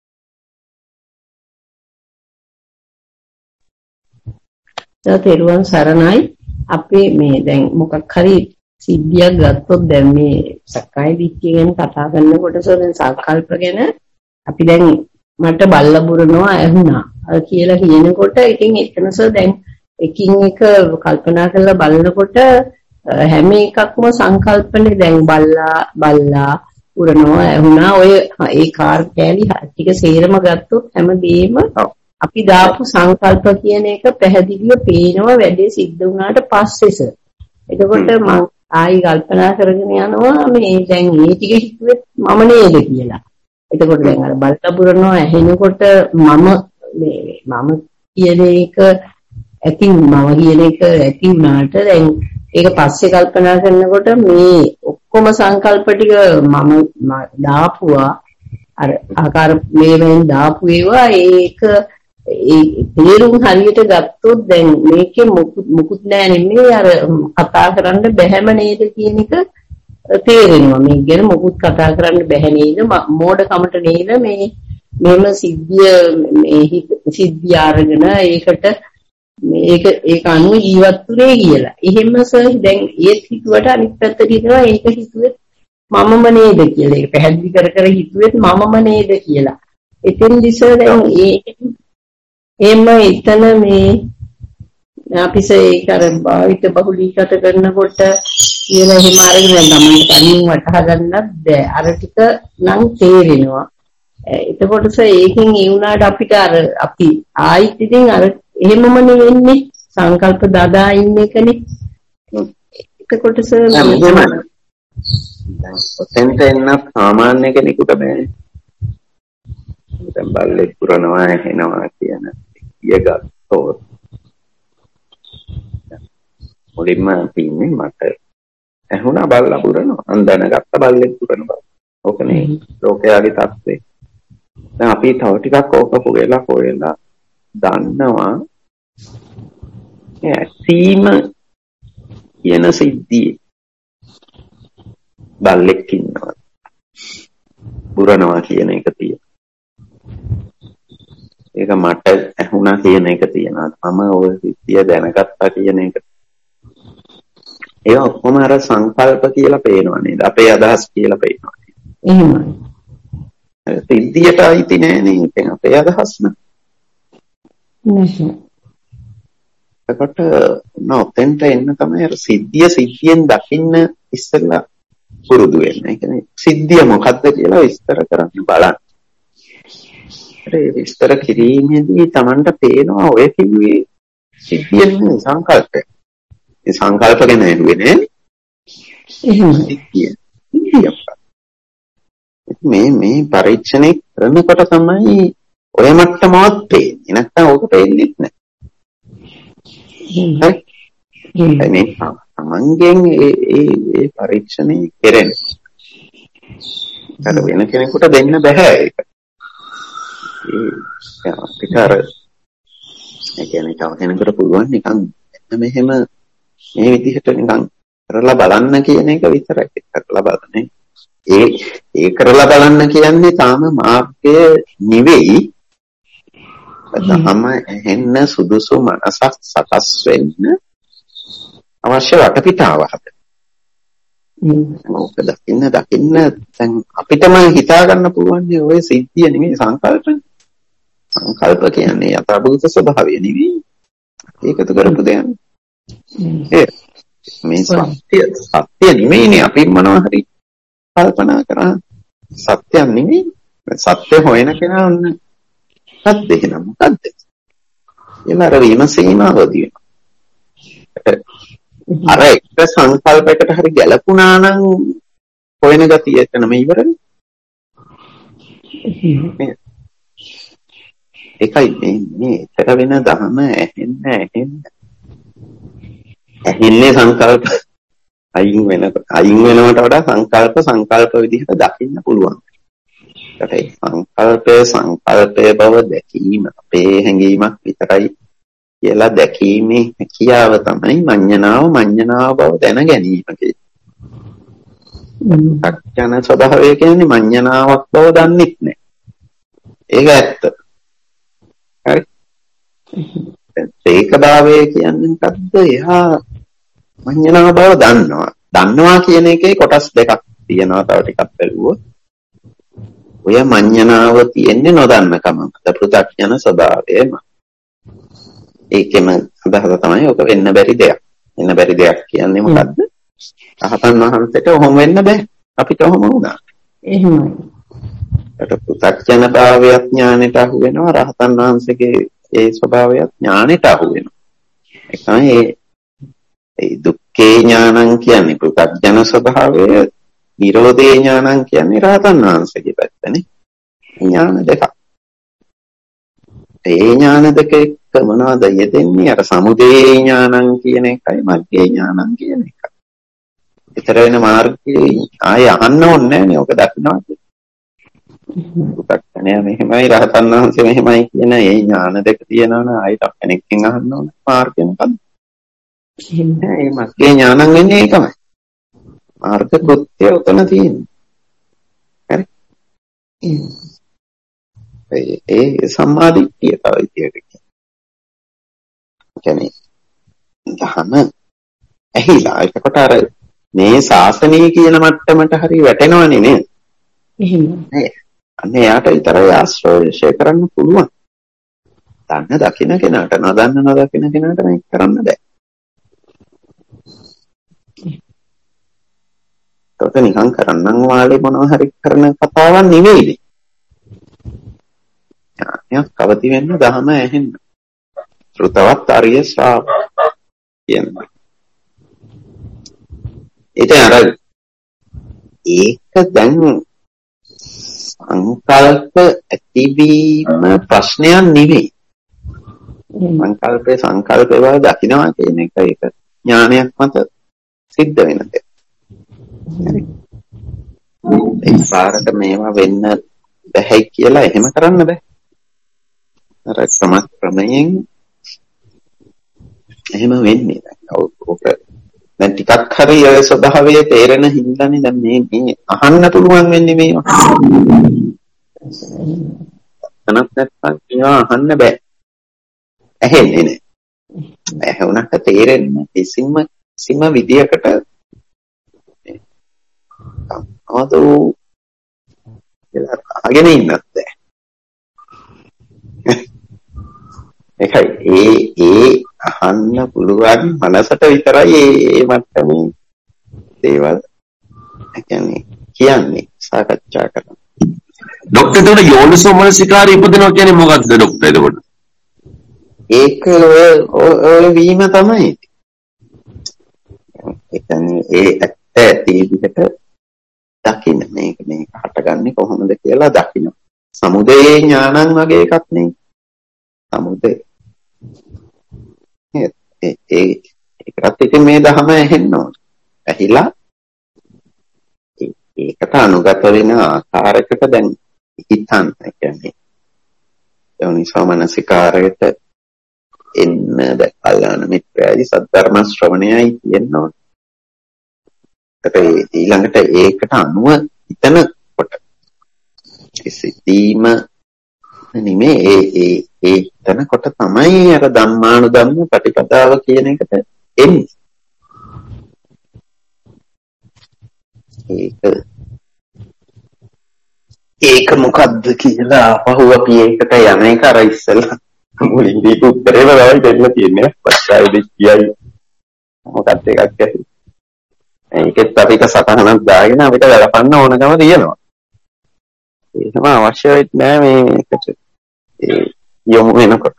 තෙරුවන් සරණයි. අපි මේ දැන් මොකක් හරි සිද්ධියක් ගත්තොත් දැන් මේ සක්කාය දිට්ඨිය ගැන කතා කරනකොට දැන් සංකල්ප ගැන අපි දැන් මට බල්ලා බුරනවා ඇහුණා කියලා කියනකොට ඉතින් එතනස දැන් එකින් එක කල්පනා කරලා බලනකොට හැම එකක්ම සංකල්පනේ දැන් බල්ලා බල්ලා පුරනවා ඇහුණා ඔය ඒ කාර් කෑලි ටික සේරම ගත්තොත් හැමදේම අපි දාපු සංකල්ප කියන එක පැහැදිලිව පේනවා වැඩේ සිද්ධ වුණාට පස්සේස. එතකොට මම ආයි කල්පනා කරගෙන යනවා මේ දැන් මේ ටික හිතුවෙත් මම නේද කියලා. එතකොට දැන් අර බල්ලා පුරනවා ඇහෙනකොට මම මේ මම කියන එක ඇති මම කියන එක ඇති වුණාට දැන් ඒක පස්සේ කල්පනා කරනකොට මේ ඔක්කොම සංකල්ප ටික මම දාපුවා අර ආකාර මේවෙන් දාපු ඒවා ඒක ඒ තේරුම් හරියට ගත්තොත් දැන් මේකේ මුකුත් නෑ නෙමෙයි අර කතා කරන්න බැහැම නේද කියන එක තේරෙනවා. මේ ගැන මුකුත් කතා කරන්න බැහැ නේද මෝඩකමට නේද මේ මෙහෙම සිද්ධිය මේ සිද්ධිය අරගෙන ඒකට මේක ඒක අනුව ජීවත් වුනේ කියලා. එහෙම සර් දැන් ඒත් හිතුවට අනිත් පැත්තට හිතනවා ඒක හිතුවෙත් මමම නේද කියලා. ඒක පැහැදිලි කර කර හිතුවෙත් මමම නේද කියලා. එතෙන් දිසර දැන් ඒ එහෙම එතන මේ අපිසේ ඒක අර භාවිත බහුලීකත කරනකොට කියලා එහෙම අරගෙන ගමන් තනින් වටහා ගන්නත් බෑ. අර ටික නම් තේරෙනවා. එතකොටස ඒකෙන් ඒ වුණාට අපිට අර අපි ආයිත් ඉතින් අර එහෙමම නෙවෙන්නේ සංකල්ප දදා ඉන්න එකනේ. එතකොටස ඔතෙන්ට එන්න සාමාන්‍ය කෙනෙකුට බෑ. දැන් බල්ලෙක් පුරනවා ඇහෙනවා කියන කිය ගත්තොත් මුලින්ම තින්නේ මට ඇහුණා බල්ලා පුරනවා අන්දන ගත්ත බල්ලෙක් පුරනවා. ඕකනේ ලෝකයාගේ තත්ත්වය. දැන් අපි තව ටිකක් ඕක පොගෙලා හොයලා දන්නවා ඇසීම කියන සිද්ධියේ බල්ලෙක් ඉන්නවා. බුරනවා කියන එක තියෙනවා. ඒක මට ඇහුණා කියන එක තියෙනවා. තම ඔය සිද්ධිය දැනගත්තා කියන එක. ඒ ඔක්කොම අර සංකල්ප කියලා පේනවා නේද? අපේ අදහස් කියලා පේනවා. එහෙමයි. සිද්ධියට අයිති නෑ නේ අපේ අදහස් න. නැහැ. එතකොට නොතෙන්ට එන්න තමයි අර සිද්ධිය සිද්ධියෙන් දකින්න ඉස්සෙල්ලා පුරුදු වෙන්න. ඒ කියන්නේ සිද්ධිය මොකක්ද කියලා විස්තර කරන්න බලන්න. ඒ විස්තර කිරීමේදී Tamanට පේනවා ඔය කිව්වේ සිද්ධියෙන් සංකල්පය. ඒ සංකල්ප ගැන ඇහුවේ නෑනේ. එහෙමයි. මේ මේ පරීක්ෂණය කරනකොට තමයි ඔය මට්ටමවත් පේන්නේ. නැත්නම් ඕක පේන්නේ නැහැ. හරි. මේ තමන්ගෙන් ඒ ඒ ඒ පරීක්ෂණය කෙරෙන. ඒක වෙන කෙනෙකුට දෙන්න බෑ ඒක. ඒ අපිට අර ඒ කියන්නේ තව කෙනෙකුට පුළුවන් නිකන් මෙහෙම මේ විදිහට නිකන් කරලා බලන්න කියන එක විතරයි. කරලා බලන්නේ. ඒ ඒ කරලා බලන්න කියන්නේ තාම මාර්ගය නෙවෙයි. තම එහෙන්න සුදුසු මනසක් සකස් වෙන්න අවශ්‍ය වටපිටාව හදන්න. මොකද දකින්න දකින්න දැන් අපිටම හිතා ගන්න පුළුවන් ඔය සිද්ධිය නෙමෙයි සංකල්ප. සංකල්ප කියන්නේ යථාභූත ස්වභාවය නෙවෙයි. ඒකතු කරපු දෙයක්. ඒ මේ සත්‍ය සත්‍ය නෙමෙයිනේ අපි මොනවා හරි කල්පනා කරා. සත්‍ය නෙමෙයි. සත්‍ය හොයන කෙනා ඔන්න සත්‍ය එහෙනම් මොකද්ද? එමර විමසීමවදී අර එක සංකල්පයකට හරි ගැලපුණා නම් හොයන ගතිය එතනම ඉවරයි. ඒකයි මේ මේ එතර වෙන ධර්ම ඇහෙන්න ඇහෙන්න ඇහින්නේ සංකල්ප අයින් වෙන අයින් වෙනවට වඩා සංකල්ප සංකල්ප විදිහට දකින්න පුළුවන්. ඒකයි සංකල්පය සංකල්පය බව දැකීම අපේ හැඟීමක් විතරයි කියලා දැකීමේ හැකියාව තමයි මඤ්ඤණාව මඤ්ඤණාව බව දැන ගැනීම කියන්නේ. අඥාන ස්වභාවය කියන්නේ මඤ්ඤණාවක් බව දන්නේ නැහැ. ඒක ඇත්ත. හරි. ඒක භාවය කියන්නේ මොකද්ද? එහා මඤ්ඤණාව බව දන්නවා. දන්නවා කියන එකේ කොටස් දෙකක් තියෙනවා. තව ටිකක් බැලුවොත් ඔය මඤ්ඤණාව තියෙන්නේ නොදන්නකම. පෘථග්ජන ස්වභාවයම. ඒකෙම අදහස තමයි ඔක වෙන්න බැරි දෙයක්. වෙන්න බැරි දෙයක් කියන්නේ මොකද්ද? රහතන් වහන්සේට ඔහොම වෙන්න බෑ. අපිට ඔහොම වුණා. එහෙමයි. ඒකට පෘථග්ජනතාවයත් ඥානෙට අහු වෙනවා. රහතන් වහන්සේගේ ඒ ස්වභාවයත් ඥානෙට අහු වෙනවා. ඒ තමයි ඒ දුක්ඛේ ඥානං කියන්නේ පෘථග්ජන ස්වභාවය, නිරෝධේ ඥානං කියන්නේ රහතන් වහන්සේගේ පැත්තනේ. ඥාන දෙකක්. ඒ ඥාන දෙක එක්ක මොනවද යෙදෙන්නේ? අර සමුදේ ඥානං කියන එකයි මග්ගේ ඥානං කියන එකයි. ඊතර වෙන මාර්ගයේ ආය අහන්න ඕනේ නෑනේ. ඔක දකින්නවා. උපක්ෂණය මෙහෙමයි රහතන් වහන්සේ මෙහෙමයි කියන ඒ ඥාන දෙක තියෙනවනේ ආයෙත් කෙනෙක්ගෙන් අහන්න ඕනේ. මාර්ගය මොකද්ද? ඒ මග්ගේ ඥානං වෙන්නේ ඒකමයි. මාර්ග කෘත්‍ය උතන තියෙන්නේ. හරි. ඒ ඒ සම්මාදිට්ඨිය තව විදියට කියන්නේ දහම ඇහිලා එතකොට අර මේ ශාසනය කියන මට්ටමට හරි වැටෙනවනේ නේද? එහෙම. නේ. අන්න එයාට විතරයි ආශ්‍රය කරන්න පුළුවන්. දන්න දකින්න කෙනාට නොදන්න නොදකින්න කෙනාට මේක කරන්න බෑ. ඒක නිකන් කරන්නම් වාලේ මොනවා හරි කරන කතාවක් නෙවෙයි. ඥානයක් අවදි වෙන්න ධහම ඇහෙන්න. ශ්‍රුතවත් ආර්ය ශ්‍රාවක කියන්නේ. ඉතින් අර ඒක දැන් සංකල්ප ඇතිවීම ප්‍රශ්නයක් නෙවෙයි. සංකල්පේ සංකල්පේ බව දකින්නවා කියන එක ඒක ඥානයක් මත සිද්ධ වෙන දෙයක්. ඒ පාරට මේවා වෙන්න බැහැ කියලා එහෙම කරන්න බෑ. අර ක්‍රම ක්‍රමයෙන් එහෙම වෙන්නේ නැහැ. ඔක දැන් ටිකක් හරි ඒ ස්වභාවය තේරෙන හින්දානේ දැන් මේ මේ අහන්න පුළුවන් වෙන්නේ මේවා. තනත් නැත්නම් ඒවා අහන්න බෑ. ඇහෙන්නේ නෑ. ඇහුණට තේරෙන්නේ කිසිම කිසිම විදියකට ආදෝ අගෙන ඉන්නත් බෑ. ඒකයි ඒ ඒ අහන්න පුළුවන් මනසට විතරයි ඒ මට්ටමේ දේවල් කියන්නේ කියන්නේ සාකච්ඡා කරනවා. ડોක්ටර් එතකොට යෝනිසෝ මනසිකාරය ඉපදෙනවා කියන්නේ මොකක්ද ડોක්ටර් එතකොට? ඒක ඔය වීම තමයි. ඒ කියන්නේ ඒ ඇත්ත ඇති විදිහට දකින්න මේක මේක හටගන්නේ කොහොමද කියලා දකින්න. සමුදේ ඥානං වගේ එකක් නේ. සමුදේ ඒ ඒ ඒකත් ඉතින් මේ ධහම ඇහෙන්න ඕන. ඇහිලා ඒකට අනුගත වෙන ආකාරයකට දැන් හිතන්න කියන්නේ යෝනිසෝ මනසිකාරයට එන්න දැන් කල්යාණ මිත්‍රයයි සද්ධර්ම ශ්‍රවණයයි කියනවා. ඒ ඊළඟට ඒකට අනුව හිතනකොට සිතීම නෙමේ ඒ ඒ ඒ හිතනකොට තමයි අර ධම්මානුධම්ම ප්‍රතිපදාව කියන එකට එන්නේ. ඒක ඒක මොකද්ද කියලා අපහුව අපි ඒකට යන එක අර ඉස්සෙල්ලා මුලින් දීපු උත්තරේම තමයි දෙන්න තියෙන්නේ. පස්සයි දෙකියයි මොකක්ද එකක් ඇහි. ඒකෙත් අපිට සතහනක් දාගෙන අපිට ගලපන්න ඕනකම තියෙනවා. ඒකම අවශ්‍ය වෙන්නේ නැහැ මේකට. ඒ යොමු වෙනකොට.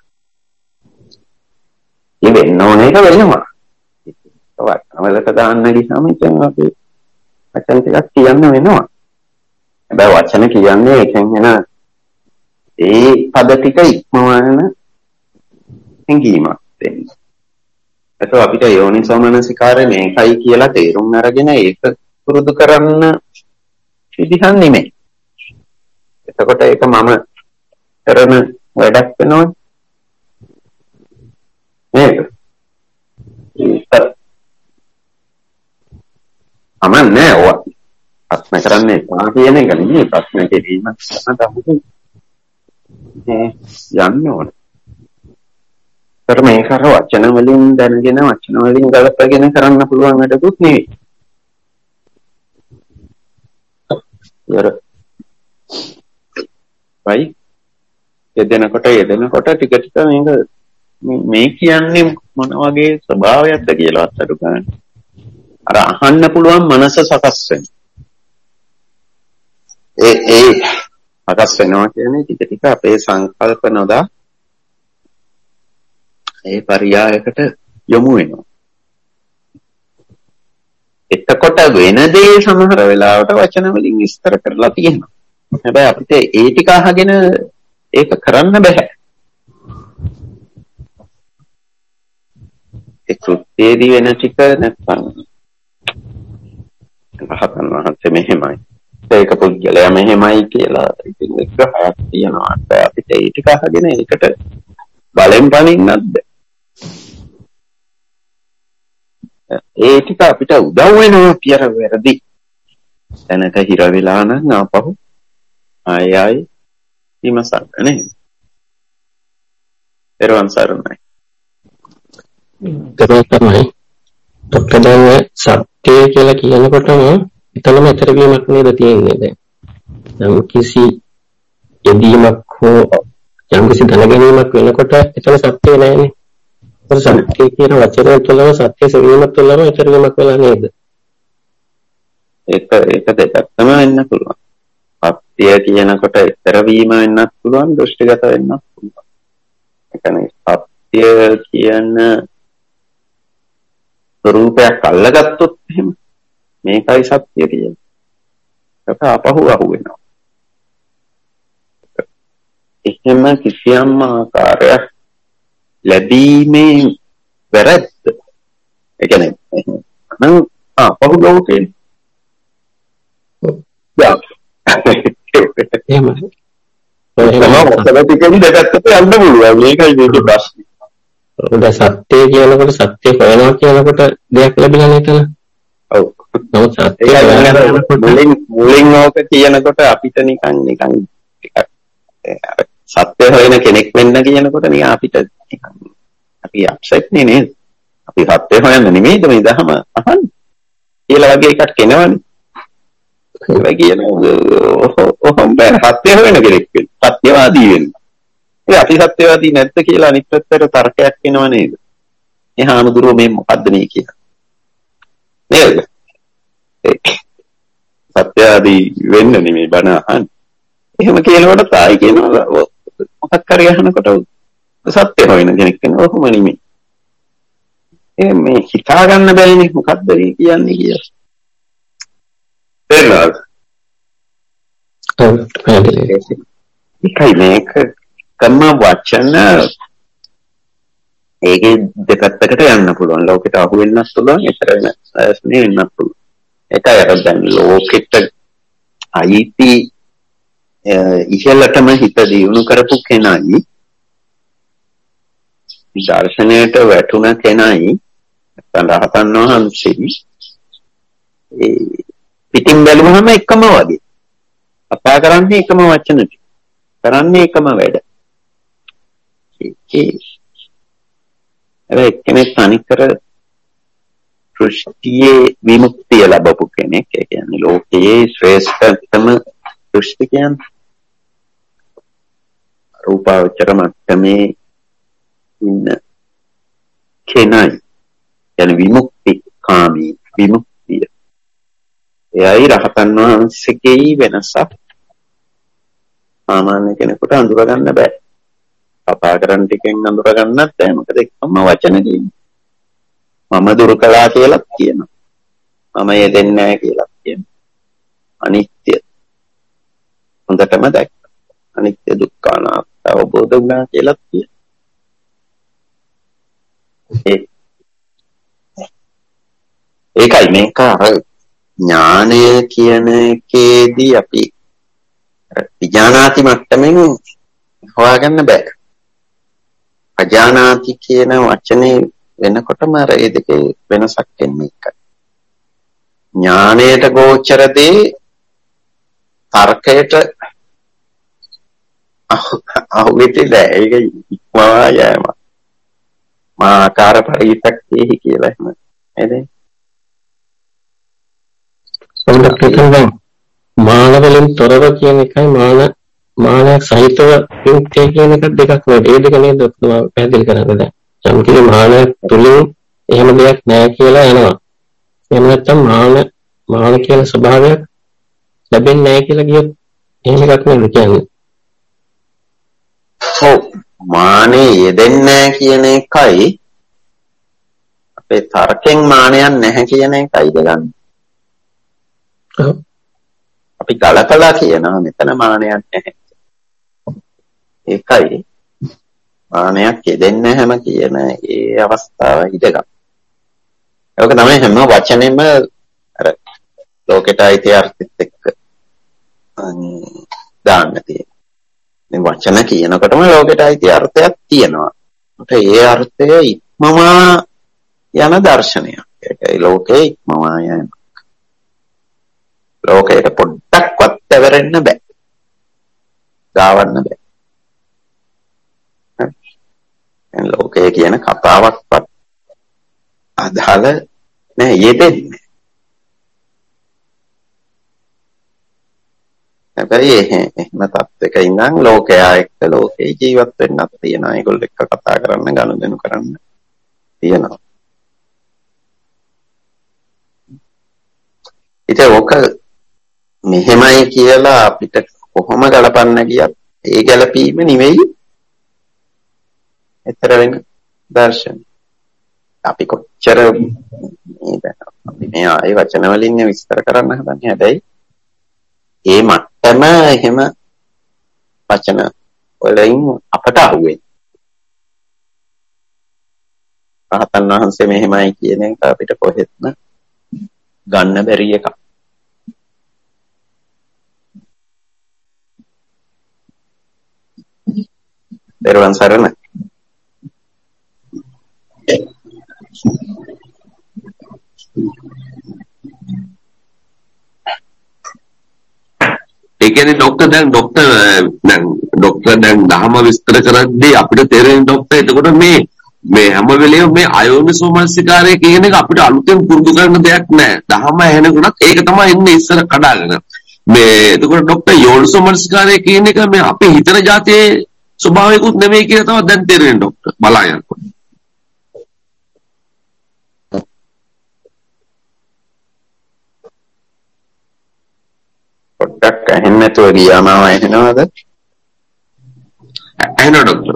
ඒ වෙන්න ඕන එක වෙනවා. වචනවලට දාන්න ගියාම ඉතින් අපි වචන ටිකක් කියන්න වෙනවා. හැබැයි වචන කියන්නේ එකෙන් එන ඒ පද ටික ඉක්මවන හැඟීමක් දෙන්නේ. ඒක අපිට යෝනිසෝ මනසිකාරය මේකයි කියලා තේරුම් අරගෙන ඒක පුරුදු කරන්න විදිහක් නෙමෙයි. එතකොට ඒක මම කරන වැඩක් වෙනවා නේද? අමන්නේ ඔය ප්‍රශ්න කරන්නේ පා කියන එක නෙමෙයි ප්‍රශ්න කෙරීම තමයි මේ යන්න ඕන. ඒතර මේක අර වචන වලින් දැනගෙන වචන වලින් ගලපගෙන කරන්න පුළුවන් වැඩකුත් නෙවෙයි. ඒතර වයි යෙදෙනකොට යෙදෙනකොට ටික ටික මේක මේ කියන්නේ මොන වගේ ස්වභාවයක්ද කියලාවත් අඩු ගන්න. අර අහන්න පුළුවන් මනස සකස් වෙනවා. ඒ ඒ සකස් වෙනවා කියන්නේ ටික ටික අපේ සංකල්ප නොදා ඒ පරියායකට යොමු වෙනවා. එතකොට වෙන දේ සමහර වෙලාවට වචන වලින් විස්තර කරලා තියෙනවා. හැබැයි අපිට ඒ ටික අහගෙන ඒක කරන්න බෑ. ඒ කෘත්‍යයේදී වෙන ටික නැත්නම් රහතන් වහන්සේ මෙහෙමයි. ඒක පුද්ගලයා මෙහෙමයි කියලා ඉතින් විග්‍රහයක් තියෙනවා. අපිට ඒ ටික අහගෙන ඒකට බලෙන් පනින්නත් බෑ. ඒ ටික අපිට උදව් වෙනවා පියර වැරදි. දැනට හිර වෙලා නම් ආපහු ආය ආය විමසන්න නේ. පෙරවන් සරණයි. ඒක තමයි. ડોක්ටර් දැන් සත්‍ය කියලා කියනකොටම එතනම ඇතර වීමක් නේද තියෙන්නේ දැන්. නම් කිසි යෙදීමක් හෝ යම් කිසි දැනගැනීමක් වෙනකොට එතන සත්‍ය නැහැනේ. ඒක සත්‍ය කියන වචනය තුළම සත්‍ය සෙවීම තුළම ඇතර වීමක් වෙලා නේද? ඒක ඒක දෙකක්ම වෙන්න පුළුවන්. සත්‍ය කියනකොට ඇතර වීම වෙන්නත් පුළුවන්, දෘෂ්ටිගත වෙන්නත් පුළුවන්. ඒ කියන්නේ සත්‍ය කියන ස්වરૂපයක් අල්ලගත්තොත් එහෙම මේකයි සත්‍ය කියන්නේ. ඒක අපහු අහු වෙනවා. එහෙම කිසියම් ආකාරයක් ලැබීමේ වැරද්ද. ඒ කියන්නේ නම් අපහු ලෝකේ. යා. එහෙමයි. එහෙම ඔතන ටිකෙන් දෙකකට යන්න පුළුවන්. මේකයි මේකේ ප්‍රශ්නේ. දැන් සත්‍ය කියනකොට සත්‍ය හොයනවා කියනකොට දෙයක් ලැබිලා නේද? ඔව්. නමුත් සත්‍ය මුලින් මුලින් ඕක කියනකොට අපිට නිකන් නිකන් සත්‍ය හොයන කෙනෙක් වෙන්න කියනකොට නිකන් අපිට නිකන් අපි අප්සෙට් නේ නේද? අපි සත්‍ය හොයන්න නෙමෙයිද මේ දහම අහන්නේ කියලා වගේ එකක් එනවනේ. ඒ කියන ඔහොම බෑ සත්‍ය හොයන කෙනෙක් වෙන්න. සත්‍යවාදී වෙන්න. ඒ අපි සත්‍යවාදී නැද්ද කියලා අනිත් පැත්තට තර්කයක් එනව නේද? ඒ හාමුදුරුවෝ මේ මොකද්ද මේ කියලා. නේද? සත්‍යවාදී වෙන්න නෙමෙයි බණ අහන්නේ. එහෙම කියනකොට තායි කියනවා මොකක් හරි අහනකොට සත්‍ය හොයන කෙනෙක් වෙනවා. ඔහොම නෙමෙයි. ඒ මේ හිතා ගන්න බැරිනේ මොකද්ද මේ කියන්නේ කියලා. එන්නත්. ඒකයි මේක කම්ම වචන ඒකේ දෙපැත්තකට යන්න පුළුවන්. ලෝකෙට අහු වෙන්නත් පුළුවන්, ඒතර වෙන ස්නේ වෙන්නත් පුළුවන්. ඒකයි අර දැන් ලෝකෙට අයිති ඉහළටම හිත දියුණු කරපු කෙනයි දර්ශනයට වැටුණ කෙනයි නැත්නම් රහතන් වහන්සේ ඒ පිටින් බැලුවම එකම වගේ. කතා කරන්නේ එකම වචන ටික. කරන්නේ එකම වැඩ. ඒකේ අර එක්කෙනෙක් තනිකර දෘෂ්ටියේ විමුක්තිය ලැබපු කෙනෙක්. ඒ කියන්නේ ලෝකයේ ශ්‍රේෂ්ඨතම දෘෂ්ටි කියන්නේ රූපාවචර මට්ටමේ ඉන්න කෙනයි. يعني විමුක්ති කාමී විමුක්තිය. එයයි රහතන් වහන්සේගේ වෙනසක් සාමාන්‍ය කෙනෙකුට අඳුර ගන්න බෑ. කතා කරන ටිකෙන් අඳුර ගන්නත් බෑ. මොකද එකම වචන කියන්නේ. මම දුරු කළා කියලා කියනවා. මම යෙදෙන්නේ නැහැ කියලා කියනවා. අනිත්‍ය. හොඳටම දැක්කා. අනිත්‍ය දුක්ඛ අනාත්ම අවබෝධ වුණා කියලා කියනවා. ඒ ඒකයි මේක අර ඥානය කියන එකේදී අපි විඥානාති මට්ටමින් හොයාගන්න බෑ. අජානාති කියන වචනේ වෙනකොටම අර ඒ දෙකේ වෙනසක් එන්නේ එකයි. ඥානයට ගෝචර දේ තර්කයට අහුවෙන්නේ නැහැ. ඒක ඉක්මවා යෑම. මා ආකාර පරිවිතක්කේහි කියලා එහෙම නේද? සම්පූර්ණ මාන වලින් තොරව කියන එකයි මාන මානයක් සහිතව විමුක්තිය කියන එක දෙකක් නෙවෙයි. ඒ දෙක නේද ඔක්කොම පැහැදිලි කරන්නේ දැන්. සම්පූර්ණ මානයක් තුලින් එහෙම දෙයක් නැහැ කියලා යනවා. එහෙම නැත්නම් මාන මාන කියන ස්වභාවයක් ලැබෙන්නේ නැහැ කියලා කියොත් එහෙම එකක් නෙවෙයි කියන්නේ. ඔව් මානේ යෙදෙන්නේ කියන එකයි අපේ තර්කෙන් මානයක් නැහැ කියන එකයි දෙගන්න. ඔව් අපි ගලකලා කියනවා මෙතන මානයක් නැහැ. ඒකයි මානයක් යෙදෙන්නේ නැහැම කියන ඒ අවස්ථාව ඉදගන්න. ඒක තමයි හැම වචනෙම අර ලෝකෙට අයිති අර්ථෙත් එක්ක දාන්න තියෙන්නේ. මේ වචන කියනකොටම ලෝකෙට අයිති අර්ථයක් තියෙනවා. ඒ අර්ථය ඉක්මවා යන දර්ශනයක්. ඒකයි ලෝකේ ඉක්මවා යන. ලෝකයට පොඩ්ඩක්වත් තවරෙන්න බෑ. ගාවන්න බෑ. දැන් ලෝකය කියන කතාවක්වත් අදාළ නෑ යෙදෙන්නේ. හැබැයි එහෙම තත්ත්වයක ඉඳන් ලෝකයා එක්ක ලෝකේ ජීවත් වෙන්නත් තියෙනවා. ඒගොල්ලෝ එක්ක කතා කරන්න, ගනුදෙනු කරන්න තියෙනවා. ඉතින් ඔක මෙහෙමයි කියලා අපිට කොහොම ගලපන්න ගියත් ඒ ගැලපීම නෙවෙයි එතර වෙන දර්ශන. අපි කොච්චර මේ අපි මේ ආයේ වචන වලින් විස්තර කරන්න හදන්නේ. හැබැයි ඒ මට්ටම එහෙම වචන වලින් අපට අහුවෙන්නේ. රහතන් වහන්සේ මෙහෙමයි කියන එක අපිට කොහෙත්ම ගන්න බැරි එකක්. දරුවන් සරණ. ඒ කියන්නේ ડોක්ටර් දැන් ડોක්ටර් දැන් ડોක්ටර් දැන් දහම විස්තර කරද්දී අපිට තේරෙන ડોක්ටර් එතකොට මේ මේ හැම වෙලේම මේ අයෝනිසෝමනසිකාරය කියන එක අපිට අලුතෙන් පුරුදු කරන දෙයක් නෑ. දහම ඇහෙනකොටත් ඒක තමයි එන්නේ ඉස්සර කඩාගෙන. මේ එතකොට ડોක්ටර් යෝනිසෝමනසිකාරය කියන එක මේ අපේ හිතන જાතියේ ස්වභාවයකුත් නෙමෙයි කියලා තමයි දැන් තේරෙන්නේ ડોක්ටර්. බලා යනකොට. පොඩ්ඩක් ඇහෙන්නේ නැතුව ගියාම ඇහෙනවද? ඇහෙනවා ડોක්ටර්.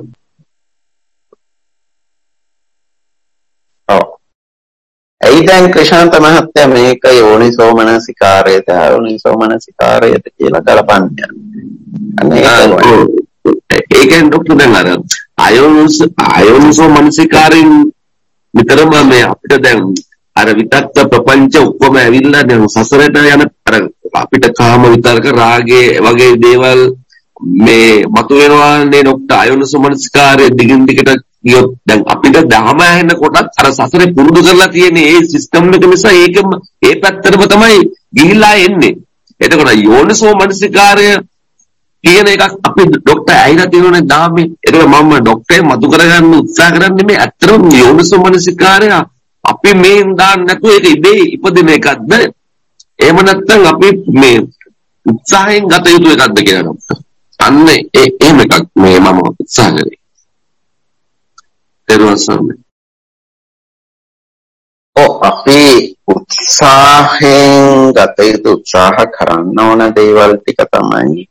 ඔව්. ඇයි දැන් ක්‍රිෂාන්ත මහත්තයා මේක යෝනිසෝමනසිකාරයද අයෝනිසෝමනසිකාරයද කියලා ගලපන්නේ? අනේ ඒකෙන් ડોක්ටර් දැන් අර අයෝනිස අයෝනිසෝමනසිකාරයෙන් විතරම මේ අපිට දැන් අර විතක්ක ප්‍රපංච ඔක්කොම ඇවිල්ලා දැන් සසරට යන අර අපිට කාම විතරක රාගේ වගේ දේවල් මේ මතුවෙනවානේ ડોක්ටර් අයෝනිසෝමනසිකාරය දිගින් දිගට ගියොත් දැන් අපිට දහම ඇහෙන කොටත් අර සසරේ පුරුදු කරලා තියෙන ඒ සිස්ටම් එක නිසා ඒකම ඒ පැත්තටම තමයි ගිහිලා එන්නේ. එතකොට යෝනිසෝමනසිකාරය කියන එකක් අපි ડોක්ටර් ඇහිලා තියෙනනේ දාමේ. ඒක මම ડોක්ටර් මතු කරගන්න උත්සාහ කරන්නේ මේ ඇත්තටම යෝනිසෝමනසිකාරය අපි මේ දාන්න නැතුව ඒක ඉබේ ඉපදෙන එකක්ද? එහෙම නැත්නම් අපි මේ උත්සාහයෙන් ගත යුතු එකක්ද කියලා ડોක්ටර්. අන්න ඒ එහෙම එකක් මේ මම උත්සාහ කරේ. දරුවසන්නේ. ඔව් අපි උත්සාහයෙන් ගත යුතු උත්සාහ කරන්න ඕන දේවල් ටික තමයි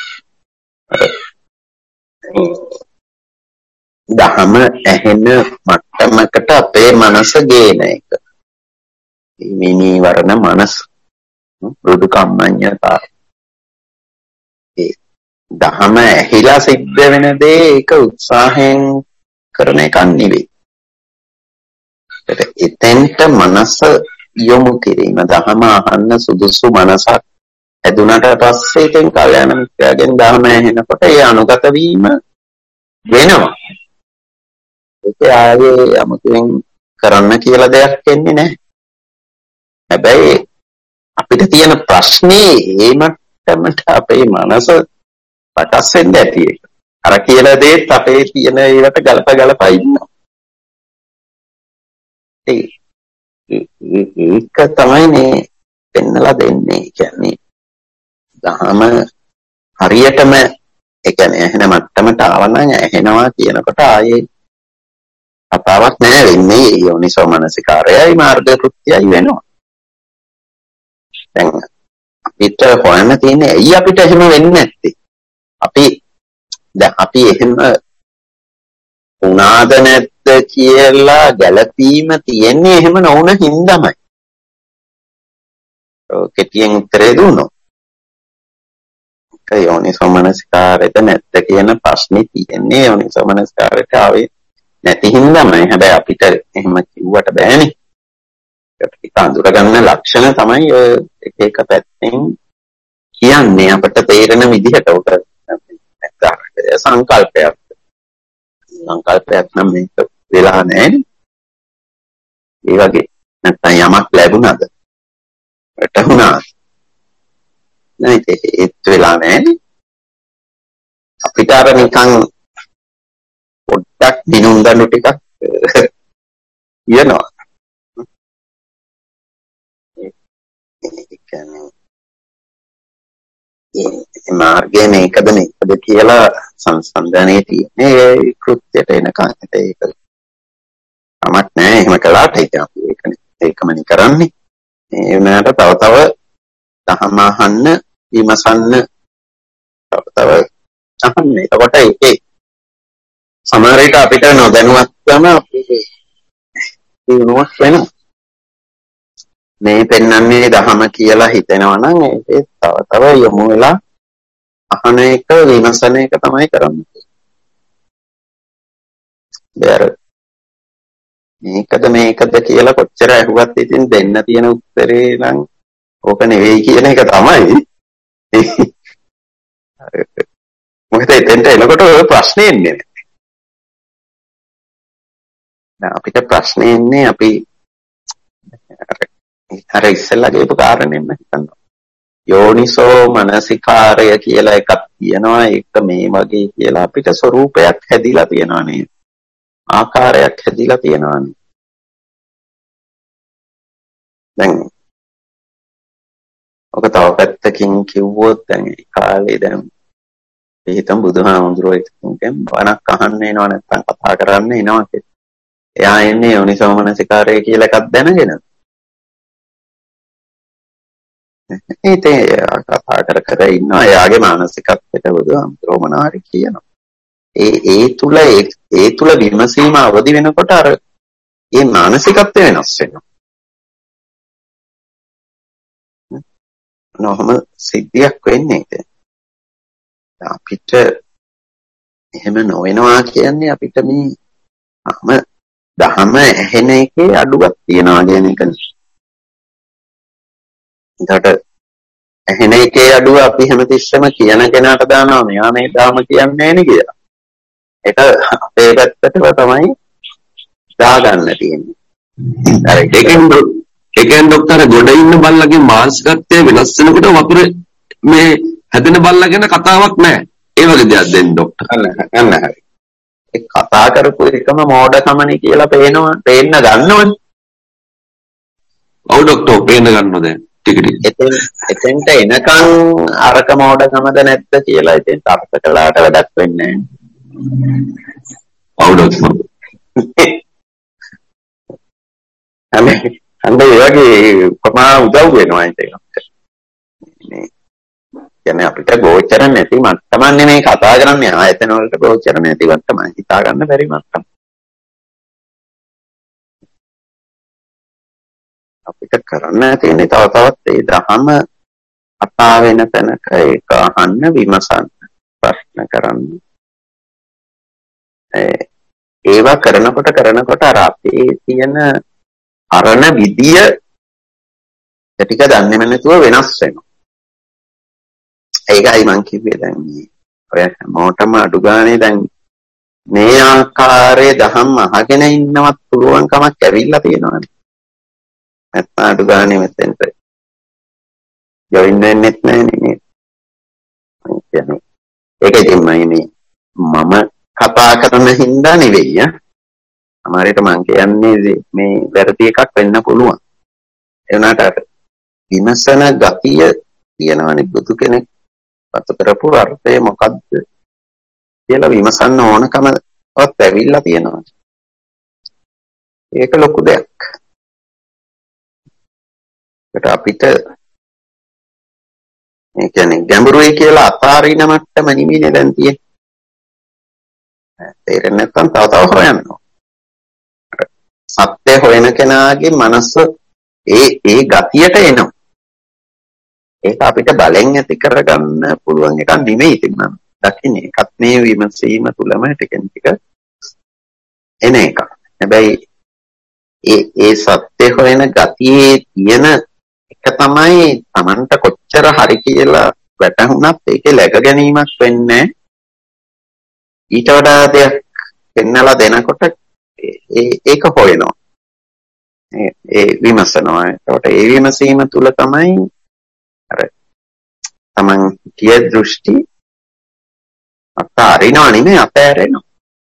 දහම ඇහෙන මට්ටමකට අපේ මනස ගේන එක. මිනීවරණ මනස මෘදු කම්මඤ්ඤතා. ඒ දහම ඇහිලා සිද්ධ වෙන දේ ඒක උත්සාහයෙන් කරන එකක් නෙවෙයි. එතෙන්ට මනස යොමු කිරීම දහම අහන්න සුදුසු මනසක් ඇදුනට පස්සේ ඉතින් කල්‍යාණ මිත්‍යාගෙන් දහම ඇහෙනකොට ඒ අනුගත වීම වෙනවා. ඒක ආයේ අමුතුවෙන් කරන්න කියලා දෙයක් එන්නේ නැහැ. හැබැයි අපිට තියෙන ප්‍රශ්නේ ඒ මට්ටමට අපේ මනස පටස් වෙන්න ඇති ඒක. අර කියලා දේත් අපේ තියෙන ඒවට ගලප ගලප ඉන්නවා. ඒක තමයි මේ පෙන්නලා දෙන්නේ. කියන්නේ දහම හරියටම ඒ කියන්නේ ඇහෙන මට්ටමට ආවනම් ඇහෙනවා කියනකොට ආයේ කතාවක් නෑ වෙන්නේ. යෝනිසෝමනසිකාරයයි මාර්ග කෘත්‍යයි වෙනවා. දැන් අපිට හොයන්න තියෙන්නේ ඇයි අපිට එහෙම වෙන්නේ නැත්තේ? අපි දැන් අපි එහෙම උනාද නැද්ද කියලා ගැළපීම තියෙන්නේ එහෙම නොවුන හින්දාමයි. ඔය කෙටියෙන් උත්තරේ දුන්නොත් යෝනිසෝමනසිකාරයට නැද්ද කියන ප්‍රශ්නේ තියෙන්නේ යෝනිසෝමනසිකාරයට ආවේ නැති හින්දාමයි. හැබැයි අපිට එහෙම කිව්වට බෑනේ. ඒක අඳුරගන්න ලක්ෂණ තමයි ඔය එක එක පැත්තෙන් කියන්නේ අපිට තේරෙන විදිහට. උක සංකල්පයක් සංකල්පයක් නම් මේක වෙලා නැහැ. ඒ වගේ නැත්නම් යමක් ලැබුණාද? වැටුණා. නෑ ඒක වෙලා නැහැ. අපිට අර නිකන් පොඩ්ඩක් දිනුම් දඬු ටිකක් කියනවා. ඒ කියන්නේ ඒ මාර්ගය මේකද මේකද කියලා සංසන්දනයේ තියෙන්නේ කෘත්‍යයට එනකන්. ඒක තමක් නෑ එහෙම කළාට ඒක ඒකමනේ කරන්නේ. ඒ වුණාට තව තව දහම අහන්න විමසන්න තව තව අහන්න. එතකොට ඒකේ සමහර විට අපිට නොදැනුවත්වම අපේ දිනුවක් වෙනවා. මේ පෙන්වන්නේ දහම කියලා හිතෙනවා නම් ඒක තව තව යොමු වෙලා අහන එක විමසන එක තමයි කරන්නේ. බැර මේකද මේකද කියලා කොච්චර අහුවත් ඉතින් දෙන්න තියෙන උත්තරේ නම් ඕක නෙවෙයි කියන එක තමයි. මොකද එතෙන්ට එනකොට ඔය ප්‍රශ්නේ එන්නේ. අපිට ප්‍රශ්නේ ඉන්නේ අපි අර ඉස්සෙල්ලා කියපු කාරණෙන්න හිතනවා. යෝනිසෝ මනසිකාරය කියලා එකක් තියෙනවා. ඒක මේ වගේ කියලා අපිට ස්වરૂපයක් හැදිලා තියෙනවා නේද? ආකාරයක් හැදිලා තියෙනවා නේද? දැන් ඔක තව පැත්තකින් කිව්වොත් දැන් ඒ කාලේ දැන් හිතම් බුදුහාමුදුරුවෝ එක්කෙන් බණක් අහන්න එනවා නැත්නම් කතා කරන්න එනවා කියලා. එයා එන්නේ යෝනිසෝ මනසිකාරය කියලා එකක් දැනගෙන. ඉතින් කතා කර කර ඉන්නවා. එයාගේ මානසිකත්වයට බුදුහාමුදුරුවෝ මොනවාරි කියනවා. ඒ ඒ තුල ඒ තුල විමසීම අවදි වෙනකොට අර ඒ මානසිකත්වය වෙනස් වෙනවා. නොහම සිද්ධියක් වෙන්නේ ඒක. අපිට එහෙම නොවෙනවා කියන්නේ අපිට මේ අහම දහම ඇහෙන එකේ අඩුවක් තියනවා කියන එක. ඒකට ඇහෙන එකේ අඩුව අපි හැමතිස්සෙම කියන කෙනාට දානවා මෙයා මේ ධාම කියන්නේ නේ කියලා. ඒක අපේ පැත්තටම තමයි දාගන්න තියෙන්නේ. අර ඒකෙන් ඒකෙන් ડોක්ටර් ගොඩ ඉන්න බල්ලගේ මානසිකත්වය වෙනස් වෙනකොට වතුර මේ හැදෙන බල්ලා ගැන කතාවක් නැහැ. ඒ වගේ දෙයක් දෙන්න ડોක්ටර්. අන්න හරි. ඒ කතා කරපු එකම මෝඩකමනේ කියලා පේනවා පේන්න ගන්නවනේ. ඔව් ડોක්ටර් පේන්න ගන්නවද? ටික ටික. එතෙන් එතෙන්ට එනකන් අරක මෝඩකමද නැද්ද කියලා ඉතින් තර්ක කළාට වැඩක් වෙන්නේ නැහැ. ඔව් ડોක්ටර්. අනේ අන්න ඒ වගේ කොමා උදව් වෙනවා ඉතින්. මේ කියන්නේ අපිට ගෝචර නැති මට්ටමක් නෙමෙයි කතා කරන්නේ. ආයතන වලට ගෝචර නැති මට්ටම හිතා ගන්න බැරි මට්ටම. අපිට කරන්න තියෙන්නේ තව තවත් ඒ දහම අතා වෙන තැනක ඒක අහන්න විමසන්න ප්‍රශ්න කරන්න. ඒවා කරනකොට කරනකොට අර අපේ තියෙන අරණ විදිය ටික දන්නේම නැතුව වෙනස් වෙනවා. ඒකයි මං කිව්වේ දැන් මේ ඔය මොටම අඩු ගානේ දැන් මේ ආකාරයේ දහම් අහගෙන ඉන්නවත් පුළුවන් කමක් ඇවිල්ලා තියෙනවානේ. නැත්නම් අඩු ගානේ මෙතෙන්ට ජොයින් වෙන්නෙත් නැහැ නේ. ඒක ඉතින් මම කතා කරන හින්දා නෙවෙයි ඈ. අමාරයට මං කියන්නේ මේ වැරදි එකක් වෙන්න පුළුවන්. ඒ වුණාට විමසන ගතිය තියෙනවනේ බුදු කෙනෙක් පතු කරපු අර්ථය මොකද්ද කියලා විමසන්න ඕනකමවත් ඇවිල්ලා තියෙනවා. ඒක ලොකු දෙයක්. ඒකට අපිට මේ කියන්නේ ගැඹුරුයි කියලා අතාරින මට්ටම නෙමෙයිනේ දැන් තියෙන්නේ. තේරෙන්නේ නැත්නම් තව තව හොයන්න ඕන. සත්‍ය හොයන කෙනාගේ මනස ඒ ඒ ගතියට එනවා. ඒක අපිට බලෙන් ඇති කරගන්න පුළුවන් එකක් නෙමෙයි ඉතින් මම දකින්නේ. ඒකත් මේ විමසීම තුළම ටිකෙන් ටික එන එක. හැබැයි ඒ ඒ සත්‍ය හොයන ගතියේ තියෙන එක තමයි Tamanට කොච්චර හරි කියලා වැටහුණත් ඒකේ läග ගැනීමක් වෙන්නේ. ඊට වඩා දෙයක් පෙන්නලා දෙනකොට ඒක හොයනවා. ඒ විමසනවා. ඒකට ඒ විමසීම තුල තමයි අර තමන් කිය දෘෂ්ටි අතාරිනව නෙමෙයි අතෑරෙනවා.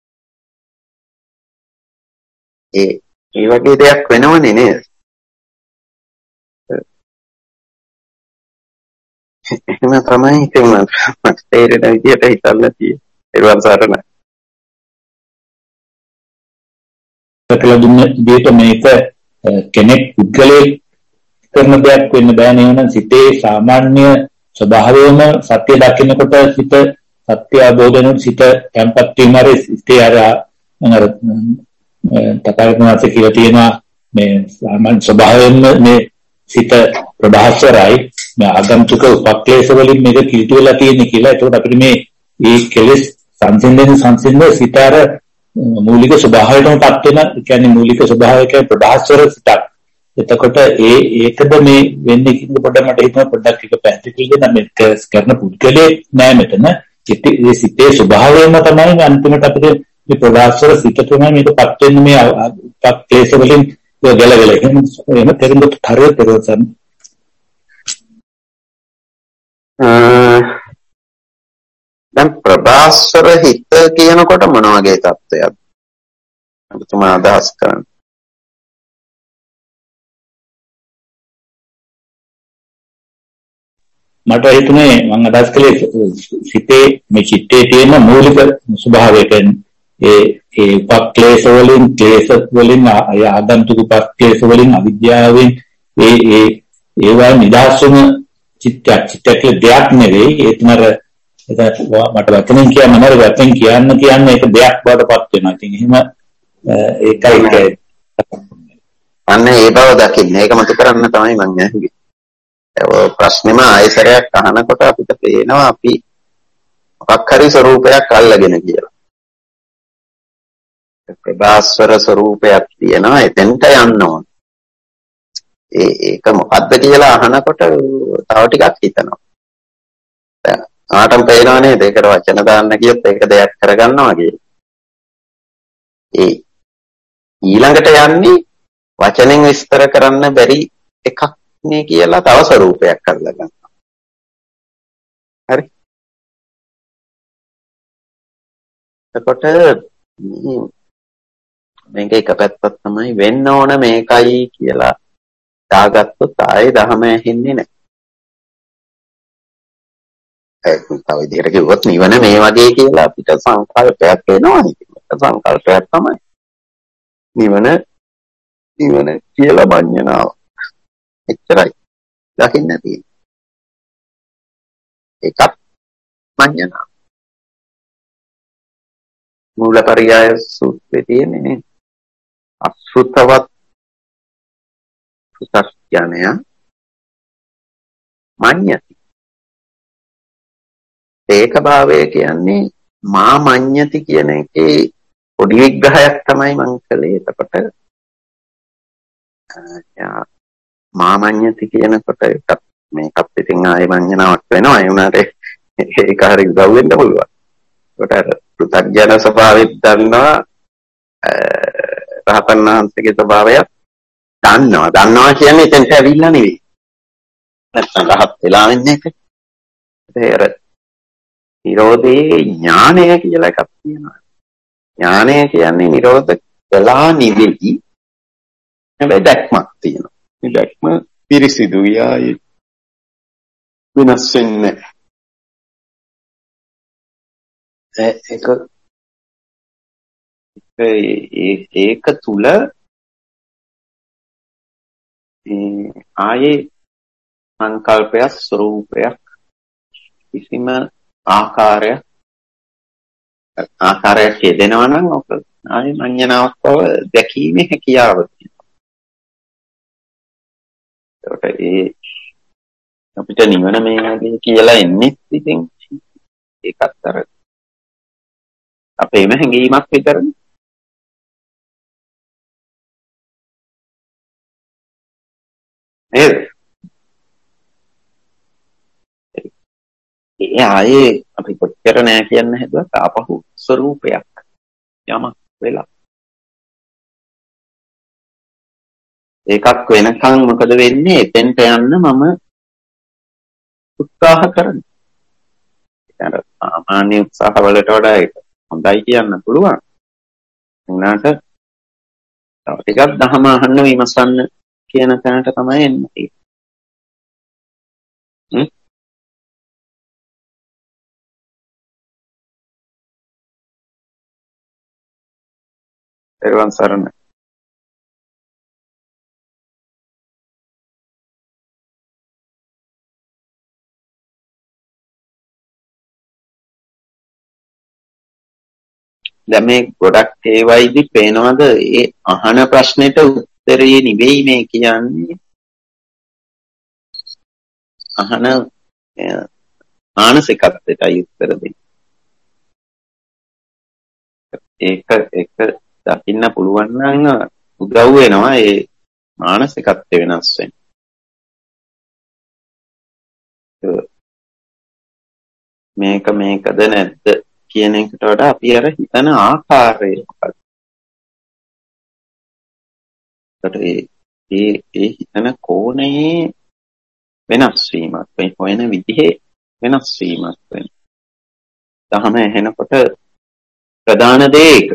ඒ ඒ වගේ දෙයක් වෙනවනේ නේද? එහෙම තමයි ඉතින් මට තේරෙන විදිහට හිතන්න තියෙන්නේ. ඒවන් සාරණ කියලා දුන්න විදිහට මේක කෙනෙක් පුද්ගලයෙක් කරන දෙයක් වෙන්න බෑ නේද? සිතේ සාමාන්‍ය ස්වභාවයම සත්‍ය දකින්නකොට සිත සත්‍ය අවබෝධ වෙනකොට සිත tempat වීමර සිතේ අර අර තතරනාසේ කියලා තියෙනවා මේ සාමාන්‍ය ස්වභාවයෙන්ම මේ සිත ප්‍රභාස්වරයි මේ ආගන්තුක උපක්ලේශ වලින් මේක කිලිටු වෙලා තියෙන්නේ කියලා. ඒකට අපිට මේ මේ කෙලෙස් සංසිඳන සංසිඳන සිත අර මූලික ස්වභාවයටමපත් වෙන කියන්නේ මූලික ස්වභාවය කියන්නේ ප්‍රභාස්වර සිතක්. එතකොට ඒ ඒකද මේ වෙන්නේ කියන පොඩ්ඩක් මට හිතෙනවා පොඩ්ඩක් එක පැහැදිලි දෙන්න මේ කරන පුද්ගලයේ නෑ මෙතන. ඒ සිතේ ස්වභාවයම තමයි අන්තිමට අපිට මේ ප්‍රභාස්වර සිත තමයි මේකපත් වෙන්නේ මේ ක්ලේශ වලින් ගැලවෙල එහෙම එහෙම තේරුම් හරියට තේරුම් දැන් ප්‍රභාස්වර හිත කියනකොට මොන වගේ තත්ත්වයක්ද ඔබතුමා අදහස් කරන්නේ? මට හිතුනේ මම අදහස් කළේ සිතේ මේ චිත්තේ තියෙන මූලික ස්වභාවයෙන් ඒ ඒ උපක්ලේශ වලින් ක්ලේශ වලින් ආගන්තුක උපක්ලේශ වලින් අවිද්‍යාවෙන් ඒ ඒ ඒවා නිදහස් වෙන චිත්ත චිත්තක දෙයක් නෙවෙයි ඒ තුනර මට වචනෙන් කියන්න මම වචෙන් කියන්න කියන්න ඒක දෙයක් බවටපත් වෙනවා. ඉතින් එහෙම ඒකයි අන්න ඒ බව දකින්න ඒක මත කරන්න තමයි මම ඇහුවේ. ඒ ප්‍රශ්නෙම ආයතරයක් අහනකොට අපිට පේනවා අපි මොකක් හරි ස්වરૂපයක් අල්ලගෙන කියලා. ප්‍රභාස්වර ස්වરૂපයක් තියෙනවා එතෙන්ට යන්න ඕන. ඒ ඒක මොකද්ද කියලා අහනකොට තව ටිකක් හිතනවා. ආටම් පේනවා නේද? ඒකට වචන දාන්න කියොත් ඒක දෙයක් කරගන්නවා කියලා. ඒ ඊළඟට යන්නේ වචනෙන් විස්තර කරන්න බැරි එකක් නේ කියලා තව ස්වરૂපයක් අල්ලගන්නවා. හරි. එතකොට මේක එක පැත්තක් තමයි වෙන්න ඕන මේකයි කියලා දාගත්තොත් ආයේ ධහම ඇහෙන්නේ නැහැ. ඒක තව විදිහට කිව්වොත් නිවන මේ වගේ කියලා අපිට සංකල්පයක් එනවා. ඒක සංකල්පයක් තමයි. නිවන නිවන කියලා මඤ්ඤණාව. එච්චරයි. දකින්න තියෙන්නේ. ඒකත් මඤ්ඤණාව. මූලපරියාය සූත්‍රයේ තියෙන්නේ අසුතවත් පුතඥය මඤ්ඤති. ඒක භාවය කියන්නේ මා මඤ්ඤති කියන එකේ පොඩි විග්‍රහයක් තමයි මම කළේ. එතකොට මා මඤ්ඤති කියනකොට එකක් මේකත් ඉතින් ආයෙ මඤ්ඤණාවක් වෙනවා. ඒ වුණාට ඒක හරිය උදව් වෙන්න පුළුවන්. ඒකට පුතඥ ස්වභාවයෙන් දන්නවා රහතන් වහන්සේගේ ස්වභාවය දන්නවා. දන්නවා කියන්නේ එතෙන්ට ඇවිල්ලා නෙවෙයි. නැත්නම් රහත් වෙලා වෙන්නේ ඒක. ඒක නිරෝධේ ඥානය කියලා එකක් තියෙනවා. ඥානය කියන්නේ නිරෝධ කළා නෙවෙයි. හැබැයි දැක්මක් තියෙනවා. මේ දැක්ම පිරිසිදුයි ආයේ වෙනස් වෙන්නේ ඒක ඒක තුල ආයේ සංකල්පයක් ස්වરૂපයක් කිසිම ආකාරයක් ආකාරයක් යෙදෙනවා නම් ඔක ආයේ මඤ්ඤණාවක් බව දැකීමේ හැකියාව තියෙනවා. ඒකට ඒ අපිට නිවන මේ වගේ කියලා එන්නේ ඉතින් ඒකත් අර අපේම හැඟීමක් විතරනේ. නේද? ඒ ආයේ අපි කොච්චර නෑ කියන්න හැදුවත් ආපහු ස්වરૂපයක් යමක් වෙලා ඒකක් වෙනකන් මොකද වෙන්නේ? එතෙන්ට යන්න මම උත්සාහ කරනවා. ඒතර සාමාන්‍ය උත්සාහ වලට වඩා ඒක හොඳයි කියන්න පුළුවන්. උනාට තව ටිකක් දහම අහන්න විමසන්න කියන තැනට තමයි එන්නේ. හ්ම් එරුවන් සරණ. දැන් මේ ගොඩක් ඒවයිදි පේනවද ඒ අහන ප්‍රශ්නෙට උත්තරේ නෙවෙයි මේ කියන්නේ අහන මානසිකත්වයටයි උත්තර දෙන්නේ. ඒක ඒක දකින්න පුළුවන් නම් උදව් වෙනවා ඒ මානසිකත්වය වෙනස් වෙන්න. මේක මේකද නැද්ද කියන එකට වඩා අපි අර හිතන ආකාරය මොකක්ද ඒ ඒ ඒ හිතන කෝණේ වෙනස් වීමක් වෙන හොයන විදිහේ වෙනස් වීමක් වෙන. දහම ඇහෙනකොට ප්‍රධාන දේ ඒක.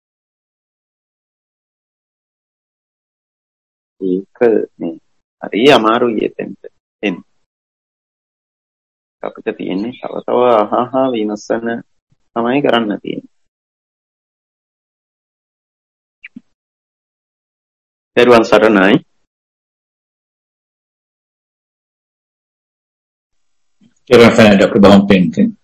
ඒක මේ හරි අමාරුයි එතෙන්ට එන්න. අපිට තියෙන්නේ තව තව අහහා විමසන තමයි කරන්න තියෙන්නේ. පෙරවන් සරණයි. පෙරවන් සරණයි ඩොක්ටර් බොම්පින්.